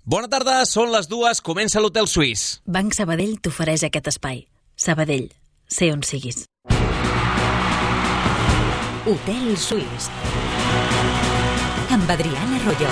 Bona tarda, són les 2, comença l'Hotel Suís. Banc Sabadell t'ofereix aquest espai. Sabadell, sé on siguis. Hotel Suís amb Adriana Royo.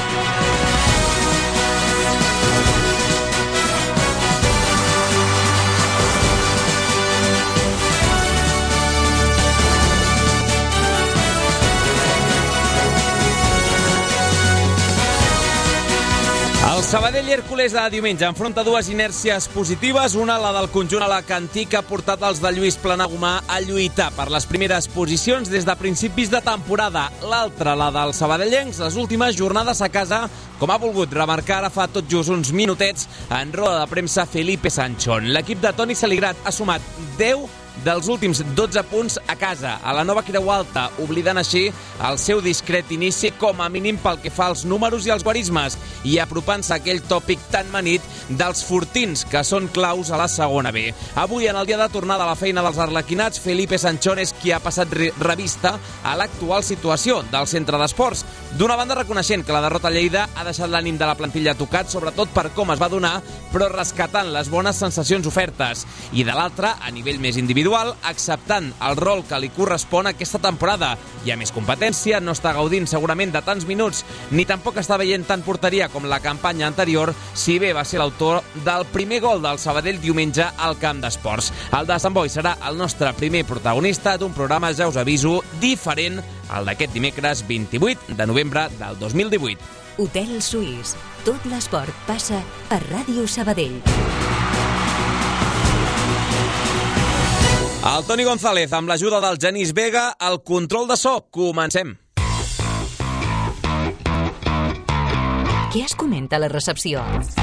El Sabadell Hèrcules de diumenge enfronta dues inèrcies positives, una la del conjunt alacantí que ha portat els de Lluís Planagumà a lluitar per les primeres posicions des de principis de temporada. L'altra, la dels sabadellencs, les últimes jornades a casa, com ha volgut remarcar ara fa tot just uns minutets en roda de premsa Felipe Sanchón. L'equip de Toni Saligrat ha sumat 10 dels últims 12 punts a casa, a la nova Creu Alta, oblidant així el seu discret inici com a mínim pel que fa als números i als guarismes i apropant-se a aquell tòpic tan manit dels fortins que són claus a la segona B. Avui, en el dia de tornada a la feina dels arlequinats, Felipe Sanchón és qui ha passat revista a l'actual situació del centre d'esports. D'una banda, reconeixent que la derrota a Lleida ha deixat l'ànim de la plantilla tocat, sobretot per com es va donar, però rescatant les bones sensacions ofertes. I de l'altra, a nivell més individual, acceptant el rol que li correspon aquesta temporada. Hi ha més competència, no està gaudint segurament de tants minuts, ni tampoc està veient tant porteria com la campanya anterior, si bé va ser l'autor del primer gol del Sabadell diumenge al camp d'esports. El de Sant Boi serà el nostre primer protagonista d'un programa, ja us aviso, diferent al d'aquest dimecres 28 de novembre del 2018. Hotel Suís. Tot l'esport passa a Ràdio Sabadell. El Toni González, amb l'ajuda del Genís Vega, al control de so. Comencem. Què es comenta a la recepció?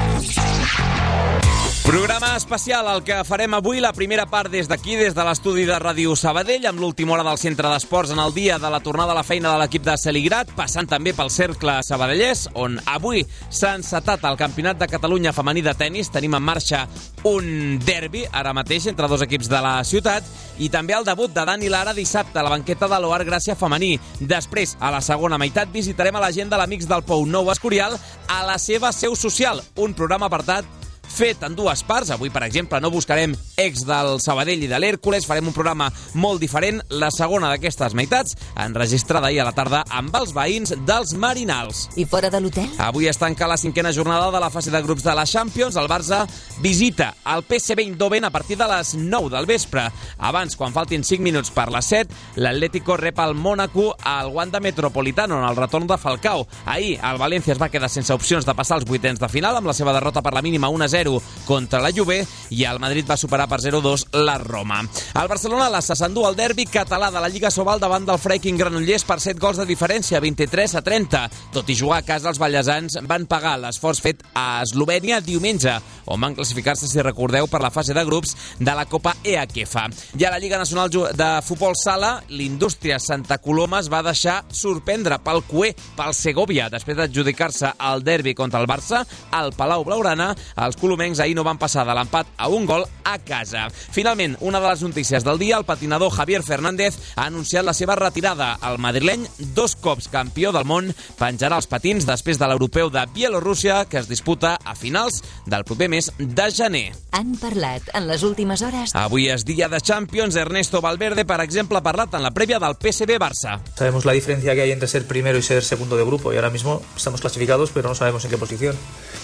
Programa especial el que farem avui, la primera part des d'aquí, des de l'estudi de Ràdio Sabadell, amb l'última hora del centre d'esports en el dia de la tornada a la feina de l'equip de Saligrat, passant també pel cercle sabadellès, on avui s'ha encetat el Campionat de Catalunya femení de tennis. Tenim en marxa un derbi, ara mateix, entre dos equips de la ciutat, i també el debut de Dani Lara dissabte a la banqueta de l'Oar Gràcia femení. Després, a la segona meitat, visitarem a la gent de l'Amics del Pou Nou Escorial a la seva seu social, un programa apartat fet en dues parts. Avui, per exemple, no buscarem ex del Sabadell i de l'Hèrcules, farem un programa molt diferent. La segona d'aquestes meitats, enregistrada ahir a la tarda amb els veïns dels Marinals. I fora de l'hotel? Avui es tanca la 5a jornada de la fase de grups de la Champions. El Barça visita el PSV Eindhoven a partir de les 9 del vespre. Abans, quan faltin 5 minuts per les 7, l'Atlético rep el Mónaco al Wanda Metropolitano en el retorn de Falcao. Ahir, el València es va quedar sense opcions de passar als vuitens de final amb la seva derrota per la mínima 1-0 contra la Juve, i el Madrid va superar per 0-2 la Roma. El Barcelona s'endú el derbi català de la Lliga Sobal davant del Freiking Granollers per 7 gols de diferència, 23-30. Tot i jugar a casa, els ballesans van pagar l'esforç fet a Eslovènia diumenge, on van classificar-se, si recordeu, per la fase de grups de la Copa EAKEFA. I a la Lliga Nacional de Futbol Sala, l'Indústria Santa Coloma es va deixar sorprendre pel cué, pel Segovia, després d'adjudicar-se el derbi contra el Barça al Palau Blaugrana. Els colomencs ahir no van passar de l'empat a un gol a casa. Finalment, una de les notícies del dia, el patinador Javier Fernández ha anunciat la seva retirada. El madrileny, 2 cops campió del món, penjarà els patins després de l'europeu de Bielorússia, que es disputa a finals del proper mes de gener. Han parlat en les últimes hores. Avui és dia de Champions. Ernesto Valverde, per exemple, ha parlat en la prèvia del PSV-Barça. Sabemos la diferencia que hay entre ser primero y ser segundo de grupo, y ahora mismo estamos clasificados, pero no sabemos en qué posición.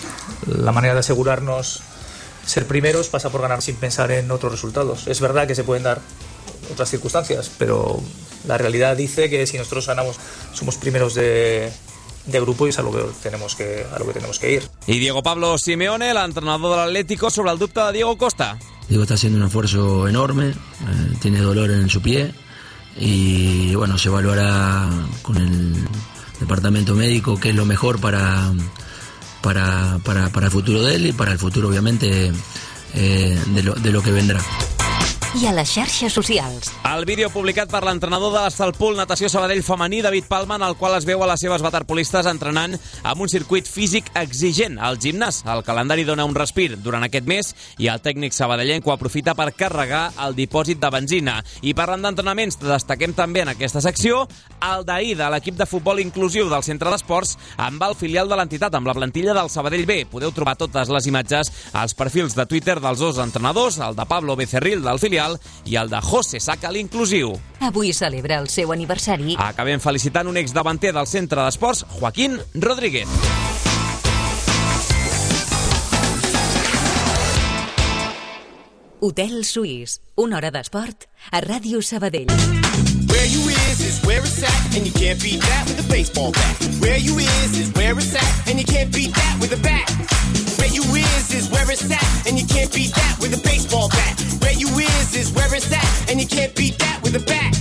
La manera de asegurarnos ser primeros pasa por ganar sin pensar en otros resultados. Es verdad que se pueden dar otras circunstancias, pero la realidad dice que si nosotros ganamos somos primeros de grupo, y es a lo que tenemos que ir. Y Diego Pablo Simeone, el entrenador del Atlético, sobre el dubte de Diego Costa. Diego está haciendo un esfuerzo enorme, tiene dolor en su pie y bueno, se evaluará con el departamento médico qué es lo mejor para el futuro de él y para el futuro, obviamente, de lo que vendrá. i a les xarxes socials. El vídeo publicat per l'entrenador de l'Estalpul Natació Sabadell femení, David Palma, en el qual es veu a les seves waterpolistes entrenant amb un circuit físic exigent al gimnàs. El calendari dona un respir durant aquest mes i el tècnic sabadellenc ho aprofita per carregar el dipòsit de benzina. I parlant d'entrenaments, destaquem també en aquesta secció el d'ahir de l'equip de futbol inclusiu del Centre d'Esports amb el filial de l'entitat, amb la plantilla del Sabadell B. Podeu trobar totes les imatges als perfils de Twitter dels dos entrenadors, el de Pablo Becerril del filial i el de José Saca l'inclusiu. Avui celebra el seu aniversari. Acabem felicitant un exdavanter del Centre d'Esports, Joaquín Rodríguez. Hotel Suís, una hora d'esport a Ràdio Sabadell. Where you is where it's at, and you can't beat that with a baseball bat. Where you is where it's at, and you can't beat that with a bat. Where you is where it's at, and you can't beat that with a baseball bat. Where you is where it's at, and you can't beat that with a bat.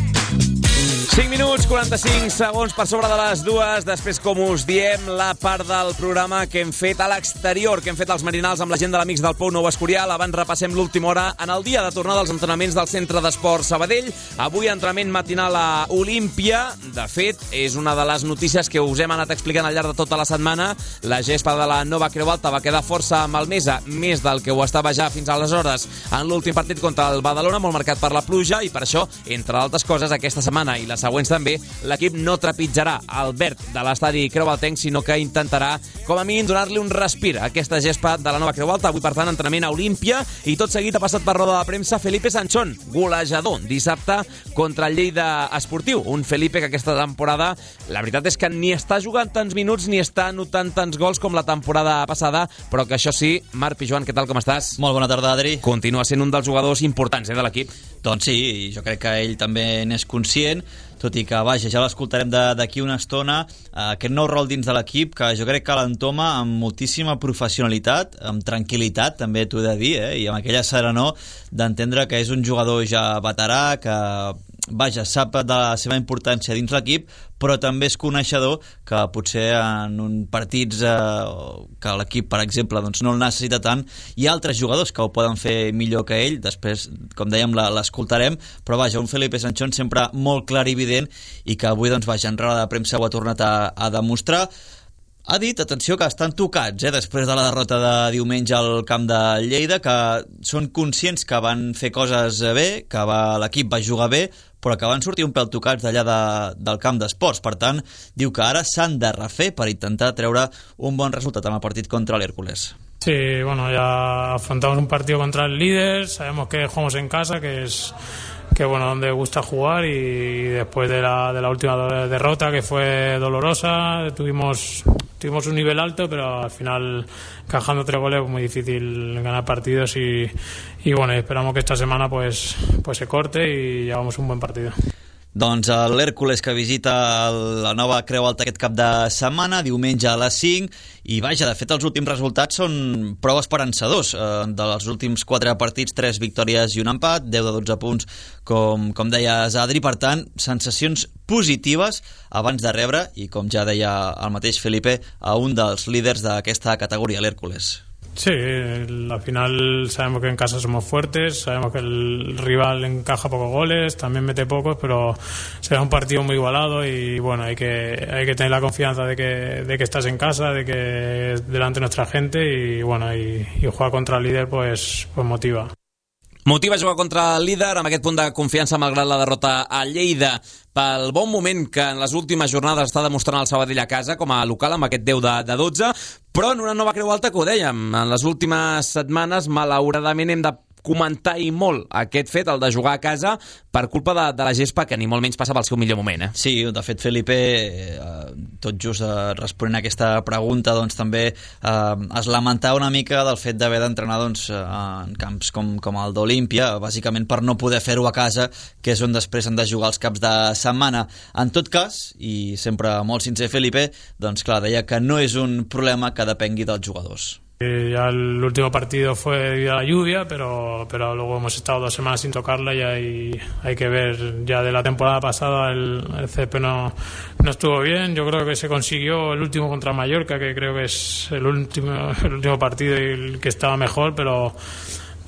5 minuts, 45 segons per sobre de les 2. Després, com us diem, la part del programa que hem fet a l'exterior, que hem fet als Marinals amb la gent de l'Amics del Pou Nou Escorial. Abans repassem l'última hora en el dia de tornada als entrenaments del Centre d'Esports Sabadell. Avui entrenament matinal a Olímpia. De fet, és una de les notícies que us hem anat explicant al llarg de tota la setmana. La gespa de la Nova Creu Alta va quedar força malmesa, més del que ho estava ja fins aleshores en l'últim partit contra el Badalona, molt marcat per la pluja, i per això, entre d'altres coses, aquesta setmana i la següents també, l'equip no trepitjarà el verd de l'estadi Creu Altenc, sinó que intentarà, com a mínim, donar-li un respir a aquesta gespa de la Nova Creu Alta. Avui, per tant, entrenament a Olímpia, i tot seguit ha passat per roda de premsa Felipe Sanchón, golejador dissabte contra el Lleida Esportiu. Un Felipe que aquesta temporada, la veritat és que ni està jugant tants minuts ni està anotant tants gols com la temporada passada, però que això sí, Marc Pijuan, què tal, com estàs? Molt bona tarda, Adri. Continua sent un dels jugadors importants de l'equip. Doncs sí, jo crec que ell també n'és conscient, tot i que, vaja, ja l'escoltarem d'aquí una estona, aquest nou rol dins de l'equip, que jo crec que l'entoma amb moltíssima professionalitat, amb tranquil·litat, també t'ho he de dir, i amb aquella serenor d'entendre que és un jugador ja veterà, que, vaja, sap de la seva importància dins l'equip, però també és coneixedor que potser en un partits que l'equip, per exemple, doncs no el necessita tant, hi ha altres jugadors que ho poden fer millor que ell. Després, com dèiem, l'escoltarem, però vaja, un Felipe Sanchón sempre molt clar i evident, i que avui, doncs, vaja, en roda de premsa ho ha tornat a demostrar. Ha dit, atenció, que estan tocats després de la derrota de diumenge al camp de Lleida, que són conscients que van fer coses bé, que l'equip va jugar bé, però que van sortir un pèl tocats d'allà del camp d'esports. Per tant, diu que ara s'han de refer per intentar treure un bon resultat en el partit contra l'Hércules. Sí, bueno, ya afrontamos un partido contra el líder, sabemos que jugamos en casa, que bueno, donde gusta jugar, y después de la última derrota, que fue dolorosa, tuvimos un nivel alto, pero al final, encajando 3 goles, es muy difícil ganar partidos, y bueno, esperamos que esta semana pues se corte y llevamos un buen partido. Doncs l'Hèrcules, que visita la Nova Creu Alta aquest cap de setmana, diumenge a les 5, i vaja, de fet els últims resultats són prou esperançadors. Dels últims 4 partits, 3 victòries i un empat, 10 de 12 punts, com deies, Adri. Per tant, sensacions positives abans de rebre, i com ja deia el mateix Felipe, a un dels líders d'aquesta categoria, l'Hèrcules. Sí, al final sabemos que en casa somos fuertes, sabemos que el rival encaja pocos goles, también mete pocos, pero será un partido muy igualado, y bueno, hay que tener la confianza de que estás en casa, de que es delante de nuestra gente, y bueno, y jugar contra el líder pues motiva. Motiva jugar contra el líder amb aquest punt de confiança malgrat la derrota a Lleida, pel bon moment que en les últimes jornades està demostrant el Sabadell a casa com a local amb aquest 10 de 12, però en una Nova Creu Alta que ho dèiem, en les últimes setmanes malauradament hem de comentar i molt aquest fet, el de jugar a casa, per culpa de la gespa, que ni molt menys passa pel seu millor moment. Sí, de fet, Felipe, tot just responent a aquesta pregunta, doncs també es lamentava una mica del fet d'haver d'entrenar en camps com el d'Olímpia, bàsicament per no poder fer-ho a casa, que és on després han de jugar els caps de setmana. En tot cas, i sempre molt sincer Felipe, doncs clar, deia que no és un problema que depengui dels jugadors. Ya el último partido fue debido a la lluvia, pero luego hemos estado 2 semanas sin tocarla, y hay que ver. Ya de la temporada pasada el césped no estuvo bien. Yo creo que se consiguió el último contra Mallorca, que creo que es el último partido y el que estaba mejor, pero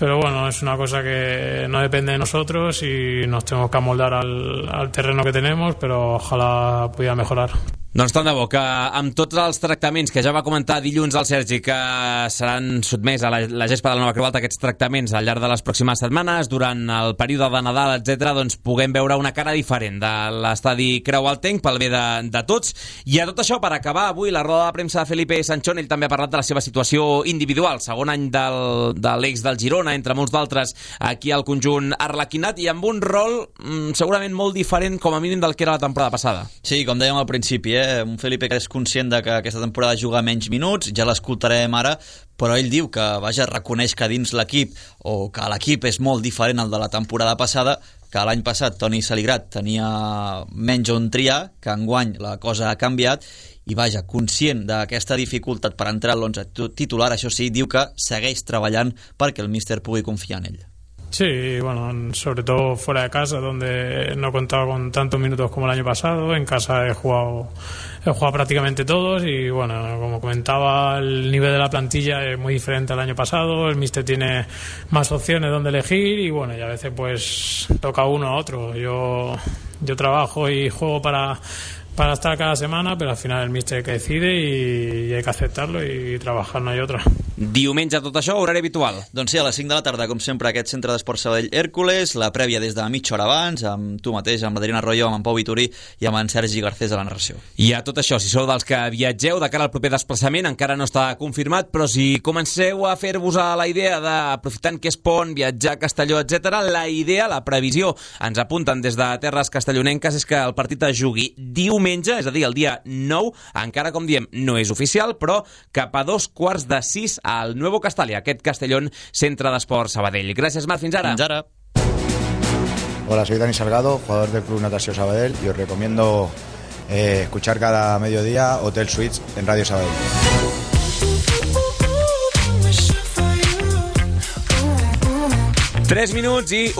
pero bueno, es una cosa que no depende de nosotros y nos tenemos que amoldar al terreno que tenemos, pero ojalá pudiera mejorar. Doncs tant de bo que amb tots els tractaments que ja va comentar dilluns el Sergi, que seran sotmès a la gespa de la Nova Creu Alta, aquests tractaments al llarg de les pròximes setmanes, durant el període de Nadal, etc., doncs puguem veure una cara diferent de l'estadi Creu Altenc pel bé de tots. I a tot això, per acabar avui la roda de premsa de Felipe Sanchón, ell també ha parlat de la seva situació individual, segon any de l'ex del Girona, entre molts d'altres, aquí al conjunt arlequinat, i amb un rol segurament molt diferent, com a mínim, del que era la temporada passada. Sí, com dèiem al principi, un Felipe que és conscient de que aquesta temporada juga menys minuts, ja l'escoltarem ara, però ell diu que, reconeix que dins l'equip, o que l'equip és molt diferent al de la temporada passada, que l'any passat Toni Saligrat tenia menys on triar, que enguany la cosa ha canviat, i conscient d'aquesta dificultat per entrar a l'11 titular, això sí, diu que segueix treballant perquè el míster pugui confiar en ell. Sí, bueno, sobre todo fuera de casa, donde no he contado con tantos minutos como el año pasado. En casa he jugado prácticamente todos y, bueno, como comentaba, el nivel de la plantilla es muy diferente al año pasado. El míster tiene más opciones donde elegir y, bueno, y a veces pues toca uno a otro. Yo trabajo y juego para estar cada semana, pero al final el míster que decide y hay que aceptarlo y trabajar, no hay otra. Diumenge tot això, horari habitual. Doncs sí, a les 5 de la tarda, com sempre, aquest centre d'esport Sabadell Hèrcules, la prèvia des de mitja hora abans, amb tu mateix, amb l'Adriana Arroyo, amb en Pau Vitorí i amb en Sergi Garcés a la narració. I a tot això, si sou dels que viatgeu de cara al proper desplaçament, encara no està confirmat, però si comenceu a fer-vos a la idea d'aprofitant que és pont, viatjar a Castelló, etc., la idea, la previsió, ens apunten des de terres castellonenques, és que el partit es jugui diumenge, és a dir, el dia 9, encara, com diem, no és oficial, però cap a 5:45 al Nuevo Castalia, aquest Castellón Centre d'Esport Sabadell. Gràcies, Marc, fins ara. Fins ara. Hola, soy Dani Salgado, jugador del Club Natació Sabadell, y os recomiendo escuchar cada mediodía Hotel Suites en Radio Sabadell. 3 minuts i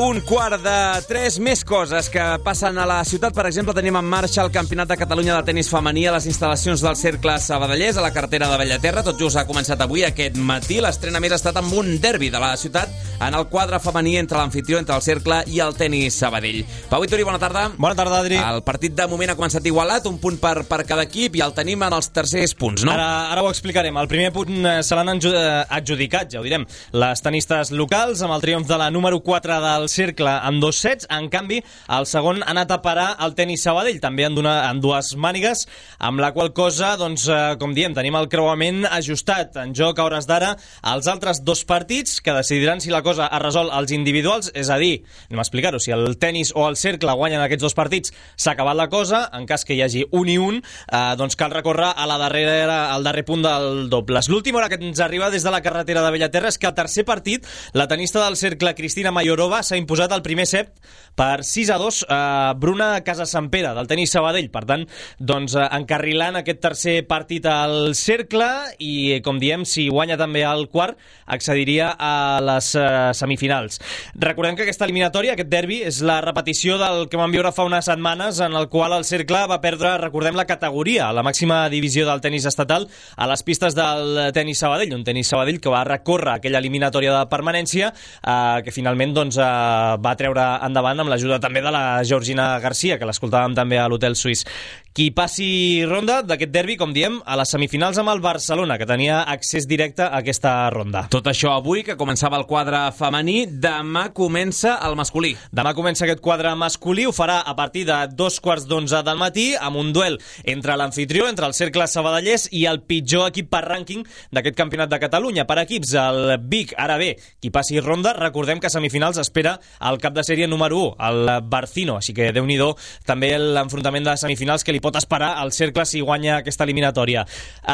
1:15. Més coses que passen a la ciutat. Per exemple, tenim en marxa el Campionat de Catalunya de tenis femení a les instal·lacions del Cercle Sabadellès, a la carretera de Bellaterra. Tot just ha començat avui, aquest matí. L'estrena més ha estat amb un derbi de la ciutat en el quadre femení entre l'anfitrió, entre el Cercle i el tenis Sabadell. Pau Vitorí, bona tarda. Bona tarda, Adri. El partit de moment ha començat igualat, un punt per cada equip, i el tenim en els tercers punts, no? Ara ho explicarem. El primer punt se l'han adjudicat, ja ho direm, les tenistes locals, amb el triomf de la número 4 del Cercle amb 2 sets. En canvi, el segon ha anat a parar el tenis Sabadell, també en dues mànigues, amb la qual cosa, doncs, com diem, tenim el creuament ajustat. En joc, a hores d'ara, els altres 2 partits que decidiran si la cosa es resol als individuals, és a dir, anem a explicar-ho, si el tenis o el Cercle guanyen aquests 2 partits, s'ha acabat la cosa. En cas que hi hagi un i un, doncs cal recórrer al darrer punt del dobles. L'última hora que ens arriba des de la carretera de Bellaterra és que al tercer partit, la tenista del Cercle, Cristina Mayorova, s'ha imposat al primer set per 6-2 a Bruna Casasampere, del tenis Sabadell. Per tant, doncs, encarrilant aquest tercer partit al Cercle i, com diem, si guanya també el quart, accediria a les semifinals. Recordem que aquesta eliminatòria, aquest derbi, és la repetició del que vam viure fa unes setmanes, en el qual el Cercle va perdre, recordem, la categoria a la màxima divisió del tenis estatal a les pistes del tenis Sabadell, un tenis Sabadell que va recórrer aquella eliminatòria de permanència, que finalment, doncs, va treure endavant amb l'ajuda també de la Georgina Garcia, que l'escoltàvem també a l'Hotel Suís. Qui passi ronda d'aquest derbi, com diem, a les semifinals amb el Barcelona, que tenia accés directe a aquesta ronda. Tot això avui, que començava el quadre femení. Demà comença el masculí. Demà comença aquest quadre masculí, ho farà a partir de 2:15 del matí, amb un duel entre l'anfitrió, entre el Cercle Sabadellès i el pitjor equip per rànquing d'aquest campionat de Catalunya. Per equips, el Vic, ara bé, qui passi ronda, recordem que a semifinals espera el cap de sèrie número 1, el Barcino, així que Déu-n'hi-do també l'enfrontament de semifinals que li pot esperar al Cercle si guanya aquesta eliminatòria.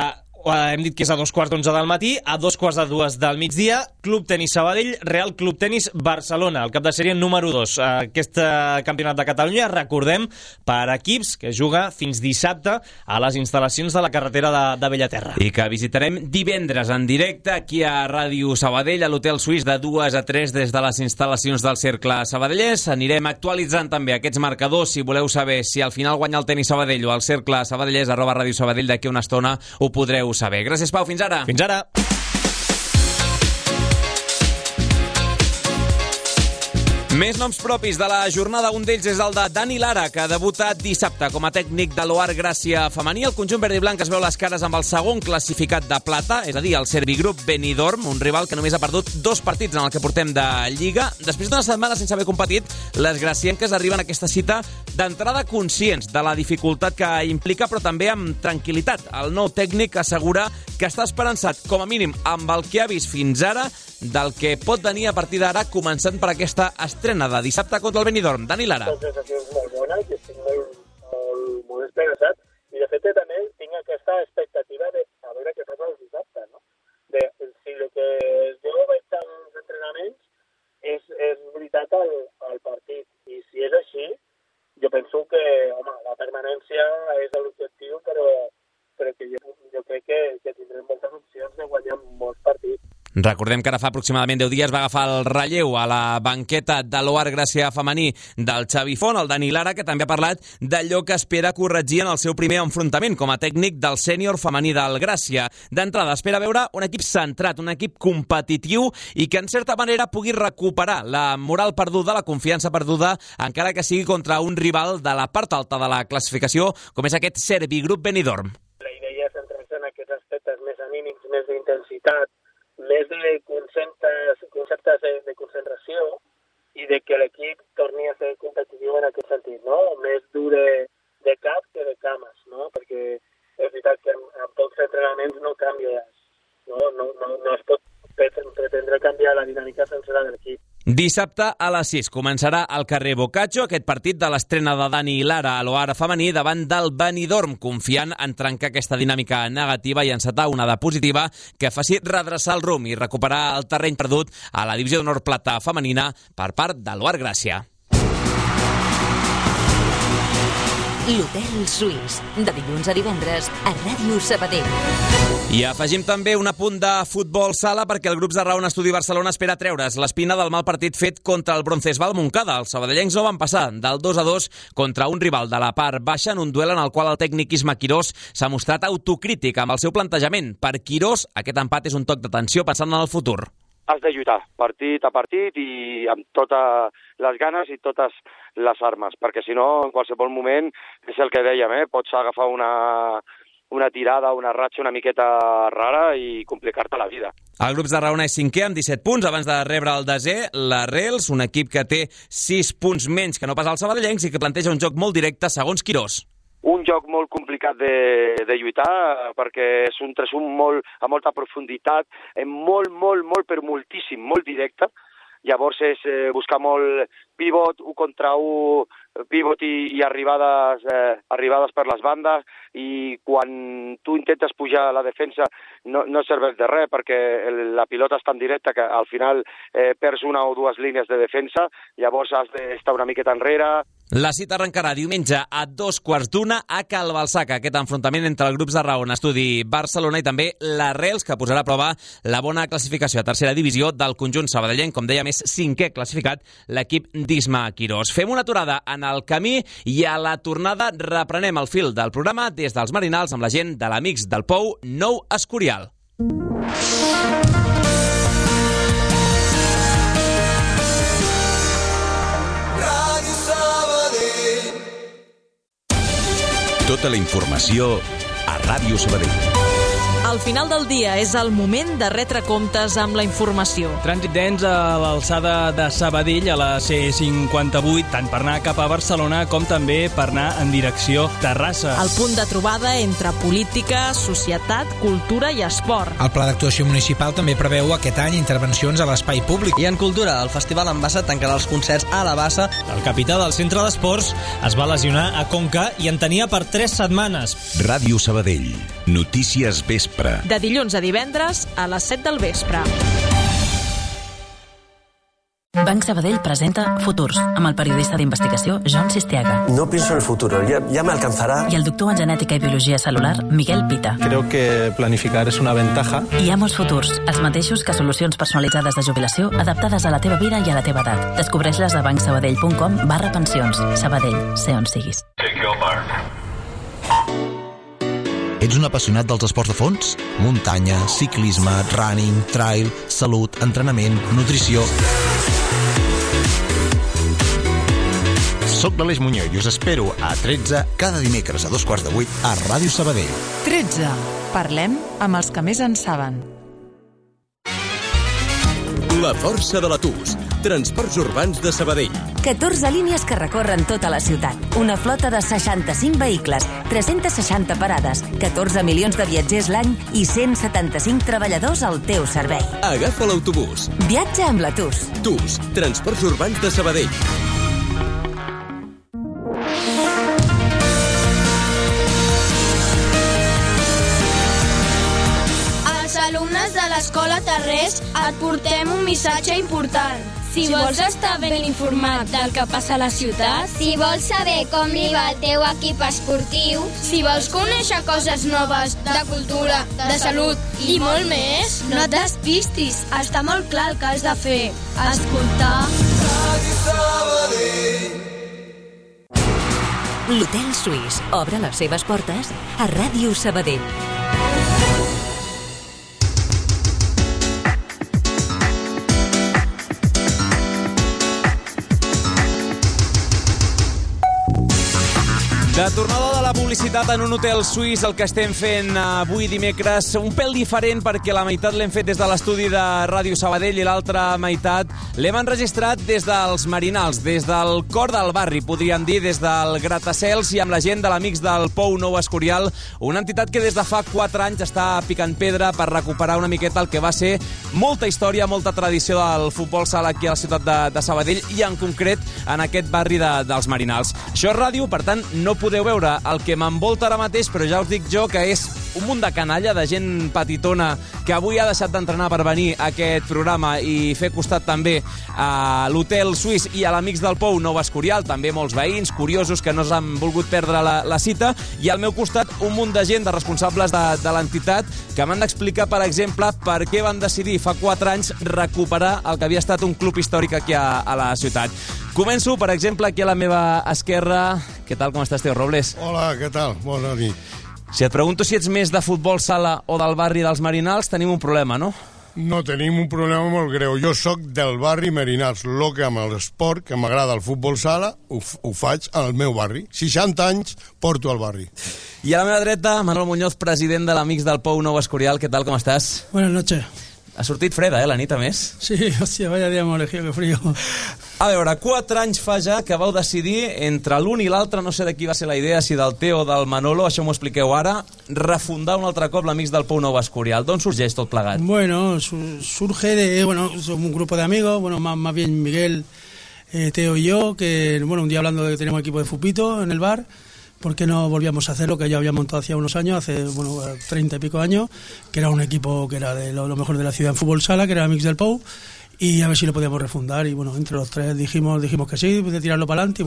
Hem dit que és a 2:15 del matí, a 2:45 del migdia, Club Tenis Sabadell, Real Club Tenis Barcelona, el cap de sèrie número 2. Aquest campionat de Catalunya, recordem, per equips, que juga fins dissabte a les instal·lacions de la carretera de Bellaterra. I que visitarem divendres en directe aquí a Ràdio Sabadell, a l'Hotel Suís, de 2 a 3 des de les instal·lacions del Cercle Sabadellès. Anirem actualitzant també aquests marcadors. Si voleu saber si al final guanya el Tenis Sabadell o el Cercle Sabadellès, @Ràdio Sabadell, d'aquí una estona ho podreu saber. Gràcies, Pau. Fins ara. Fins ara. Més noms propis de la jornada, un d'ells és el de Dani Lara, que debuta dissabte com a tècnic de l'Oar Gràcia femení. El conjunt verd i blanc es veu les cares amb el segon classificat de plata, és a dir, el Servigroup Benidorm, un rival que només ha perdut 2 partits en el que portem de Lliga. Després d'una setmana sense haver competit, les gracienques arriben a aquesta cita d'entrada conscients de la dificultat que implica, però també amb tranquil·litat. El nou tècnic assegura que està esperançat, com a mínim, amb el que ha vist fins ara, del que pot venir a partir d'ara, començant per aquesta estrena de dissabte contra el Benidorm. Dani Lara. La sensació és molt bona, que estic molt esperançat, i de fet també tinc aquesta expectativa de a veure què fas el dissabte, no? Si el que jo veig als entrenaments és veritat al partit, i si és així, jo penso que, home, la permanència és l'objectiu, però que jo crec que tindrem moltes opcions de guanyar molts partits. Recordem que ara fa aproximadament 10 dies va agafar el relleu a la banqueta de l'Oar Gràcia femení del Xavi Font, el Dani Lara, que també ha parlat d'allò que espera corregir en el seu primer enfrontament com a tècnic del sènior femení del Gràcia. D'entrada, espera veure un equip centrat, un equip competitiu i que, en certa manera, pugui recuperar la moral perduda, la confiança perduda, encara que sigui contra un rival de la part alta de la classificació, com és aquest Servigroup Benidorm. La idea és centrar-se en aquests aspectes més anímics, més d'intensitat, més de conceptes de concentració i de que l'equip torni a ser competitiu en aquest sentit, no? Més dur de cap que de cames, no? Perquè és veritat que en pocs entrenaments no canvies, no es pot pretendre canviar la dinàmica sencera de l'equip. Dissabte a les 6 començarà al carrer Boccaccio aquest partit de l'estrena de Dani Lara a l'Oar femení davant del Benidorm, confiant en trencar aquesta dinàmica negativa i encetar una de positiva que faci redreçar el rumb i recuperar el terreny perdut a la divisió d'honor plata femenina per part de l'Oar Gràcia. L'Hotel Suís, de dilluns a divendres a Ràdio Sabadell. I afegim també un apunt de futbol sala perquè el grup de Raon Estudi Barcelona espera treure's l'espina del mal partit fet contra el Broncesval Montcada. Els sabadellencs no van passar del 2-2 contra un rival de la part baixa en un duel en el qual el tècnic Isma Quirós s'ha mostrat autocrític amb el seu plantejament. Per Quirós, aquest empat és un toc d'atenció pensant en el futur. Has de lluitar partit a partit i amb totes les ganes i totes les armes, perquè si no, en qualsevol moment, és el que dèiem, pots agafar una tirada, una ratxa una miqueta rara i complicar-te la vida. El grup de Raona és 5è amb 17 punts abans de rebre el 10è, l'Arrels, un equip que té 6 punts menys que no pas els sabadellencs i que planteja un joc molt directe segons Quirós. Un joc molt complicat de lluitar perquè és un 3-1 amb molta profunditat, molt, però moltíssim, molt directe. Llavors és buscar molt pivot, 1 contra 1, pivot i arribades per les bandes, i quan tu intentes pujar a la defensa no serveix de res perquè la pilota és tan directa que al final perds 1 o 2 línies de defensa, llavors has d'estar una miqueta enrere. La cita arrencarà diumenge a 2:15 a Cal Balsaca, aquest enfrontament entre el grup de Raon Estudi Barcelona i també l'Arrels, que posarà a prova la bona classificació a tercera divisió del conjunt sabadellenc, com dèiem, és 5è classificat l'equip d'Isma Quirós. Fem una aturada en el camí i a la tornada reprenem el fil del programa des dels Marinals amb la gent de l'Amics del Pou, Nou Escorial. Tota la informació a Ràdio Sabadell. Al final del dia és el moment de retre comptes amb la informació. Trànsit dens a l'alçada de Sabadell a la C58, tant per anar cap a Barcelona com també per anar en direcció Terrassa. El punt de trobada entre política, societat, cultura i esport. El Pla d'Actuació Municipal també preveu aquest any intervencions a l'espai públic. I en cultura, el Festival en Bassa tancarà els concerts a la Bassa. El capità del centre d'esports es va lesionar a Conca i en tenia per 3 setmanes. Ràdio Sabadell. Notícies vespre. De dilluns a divendres a les 7 del vespre. Banc Sabadell presenta Futurs, amb el periodista d'investigació John Sistiaga. No pienso en el futuro, ya me alcanzará. Y el doctor en genètica i biologia celular, Miguel Pita. Creo que planificar es una ventaja. Hi ha molts futurs, els mateixos que solucions personalitzades de jubilació adaptades a la teva vida i a la teva edat. Descobreix-les a bancsabadell.com/pensions. Sabadell, sé on siguis. Ets un apassionat dels esports de fons? Muntanya, ciclisme, running, trail, salut, entrenament, nutrició... Soc l'Aleix Muñoz i us espero a 13 cada dimecres a 7:15 a Ràdio Sabadell. 13. Parlem amb els que més en saben. La força de la TUS. Transports urbans de Sabadell. 14 línies que recorren tota la ciutat. Una flota de 65 vehicles, 360 parades, 14 milions de viatgers l'any i 175 treballadors al teu servei. Agafa l'autobús. Viatja amb la TUS. TUS. Transports urbans de Sabadell. Alumnes de l'Escola Tarrés et portem un missatge important. Si vols estar ben informat del que passa a la ciutat, si vols saber com li va el teu equip esportiu, si vols conèixer coses noves de cultura, de salut i molt més, no et despistis. Està molt clar el que has de fer. Escoltar L'Hotel Suís obre les seves portes a Ràdio Sabadell. De tornada de la publicitat en un hotel suís, el que estem fent avui dimecres, un pèl diferent perquè la meitat l'hem fet des de l'estudi de Ràdio Sabadell i l'altra meitat l'hem enregistrat des dels Marinals, des del cor del barri, podríem dir, des del gratacels i amb la gent de l'Amics del Pou Nou Escorial, una entitat que des de fa 4 anys està picant pedra per recuperar una miqueta el que va ser molta història, molta tradició del futbol sala aquí a la ciutat de Sabadell i en concret en aquest barri dels Marinals. Això és ràdio, per tant, no podeu veure el que m'envolta ara mateix, però ja us dic jo que és un munt de canalla, de gent petitona que avui ha deixat d'entrenar per venir a aquest programa i fer costat també a l'Hotel Suís i a l'Amics del Pou Nou Escorial, també molts veïns curiosos que no s'han volgut perdre la cita, i al meu costat un munt de gent, de responsables de l'entitat, que m'han d'explicar, per exemple, per què van decidir fa 4 anys recuperar el que havia estat un club històric aquí a la ciutat. Començo, per exemple, aquí a la meva esquerra. Què tal, com estàs, Teo Robles? Hola, què tal? Bona nit. Si et pregunto si ets més de futbol sala o del barri dels Marinals, tenim un problema, no? No, tenim un problema molt greu. Jo sóc del barri Marinals. El que amb l'esport, que m'agrada el futbol sala, ho faig al meu barri. 60 anys porto al barri. I a la meva dreta, Manuel Muñoz, president de l'Amics del Pou Nou Escorial. Què tal, com estàs? Buenas noches. Ha sortit freda, la nit, a més? Sí, hòstia, vaya dia hemos elegido, que frío. A veure, 4 anys fa ja que vau decidir, entre l'un i l'altre, no sé de qui va ser la idea, si del Teo o del Manolo, això m'ho expliqueu ara, refundar un altre cop l'Amics del Pou Nou Escorial. D'on sorgeix tot plegat? Bueno, surge de, somos un grupo de amigos, más bien Miguel, Teo y yo, que, un día hablando de que teníamos equipo de fupito en el bar, ¿por qué no volvíamos a hacer lo que yo había montado hacía unos años, hace 30 y pico años, que era un equipo que era de lo mejor de la ciudad en fútbol sala, que era Amics del Pou, y a ver si lo podíamos refundar? Y entre los tres dijimos que sí, de tirarlo para adelante,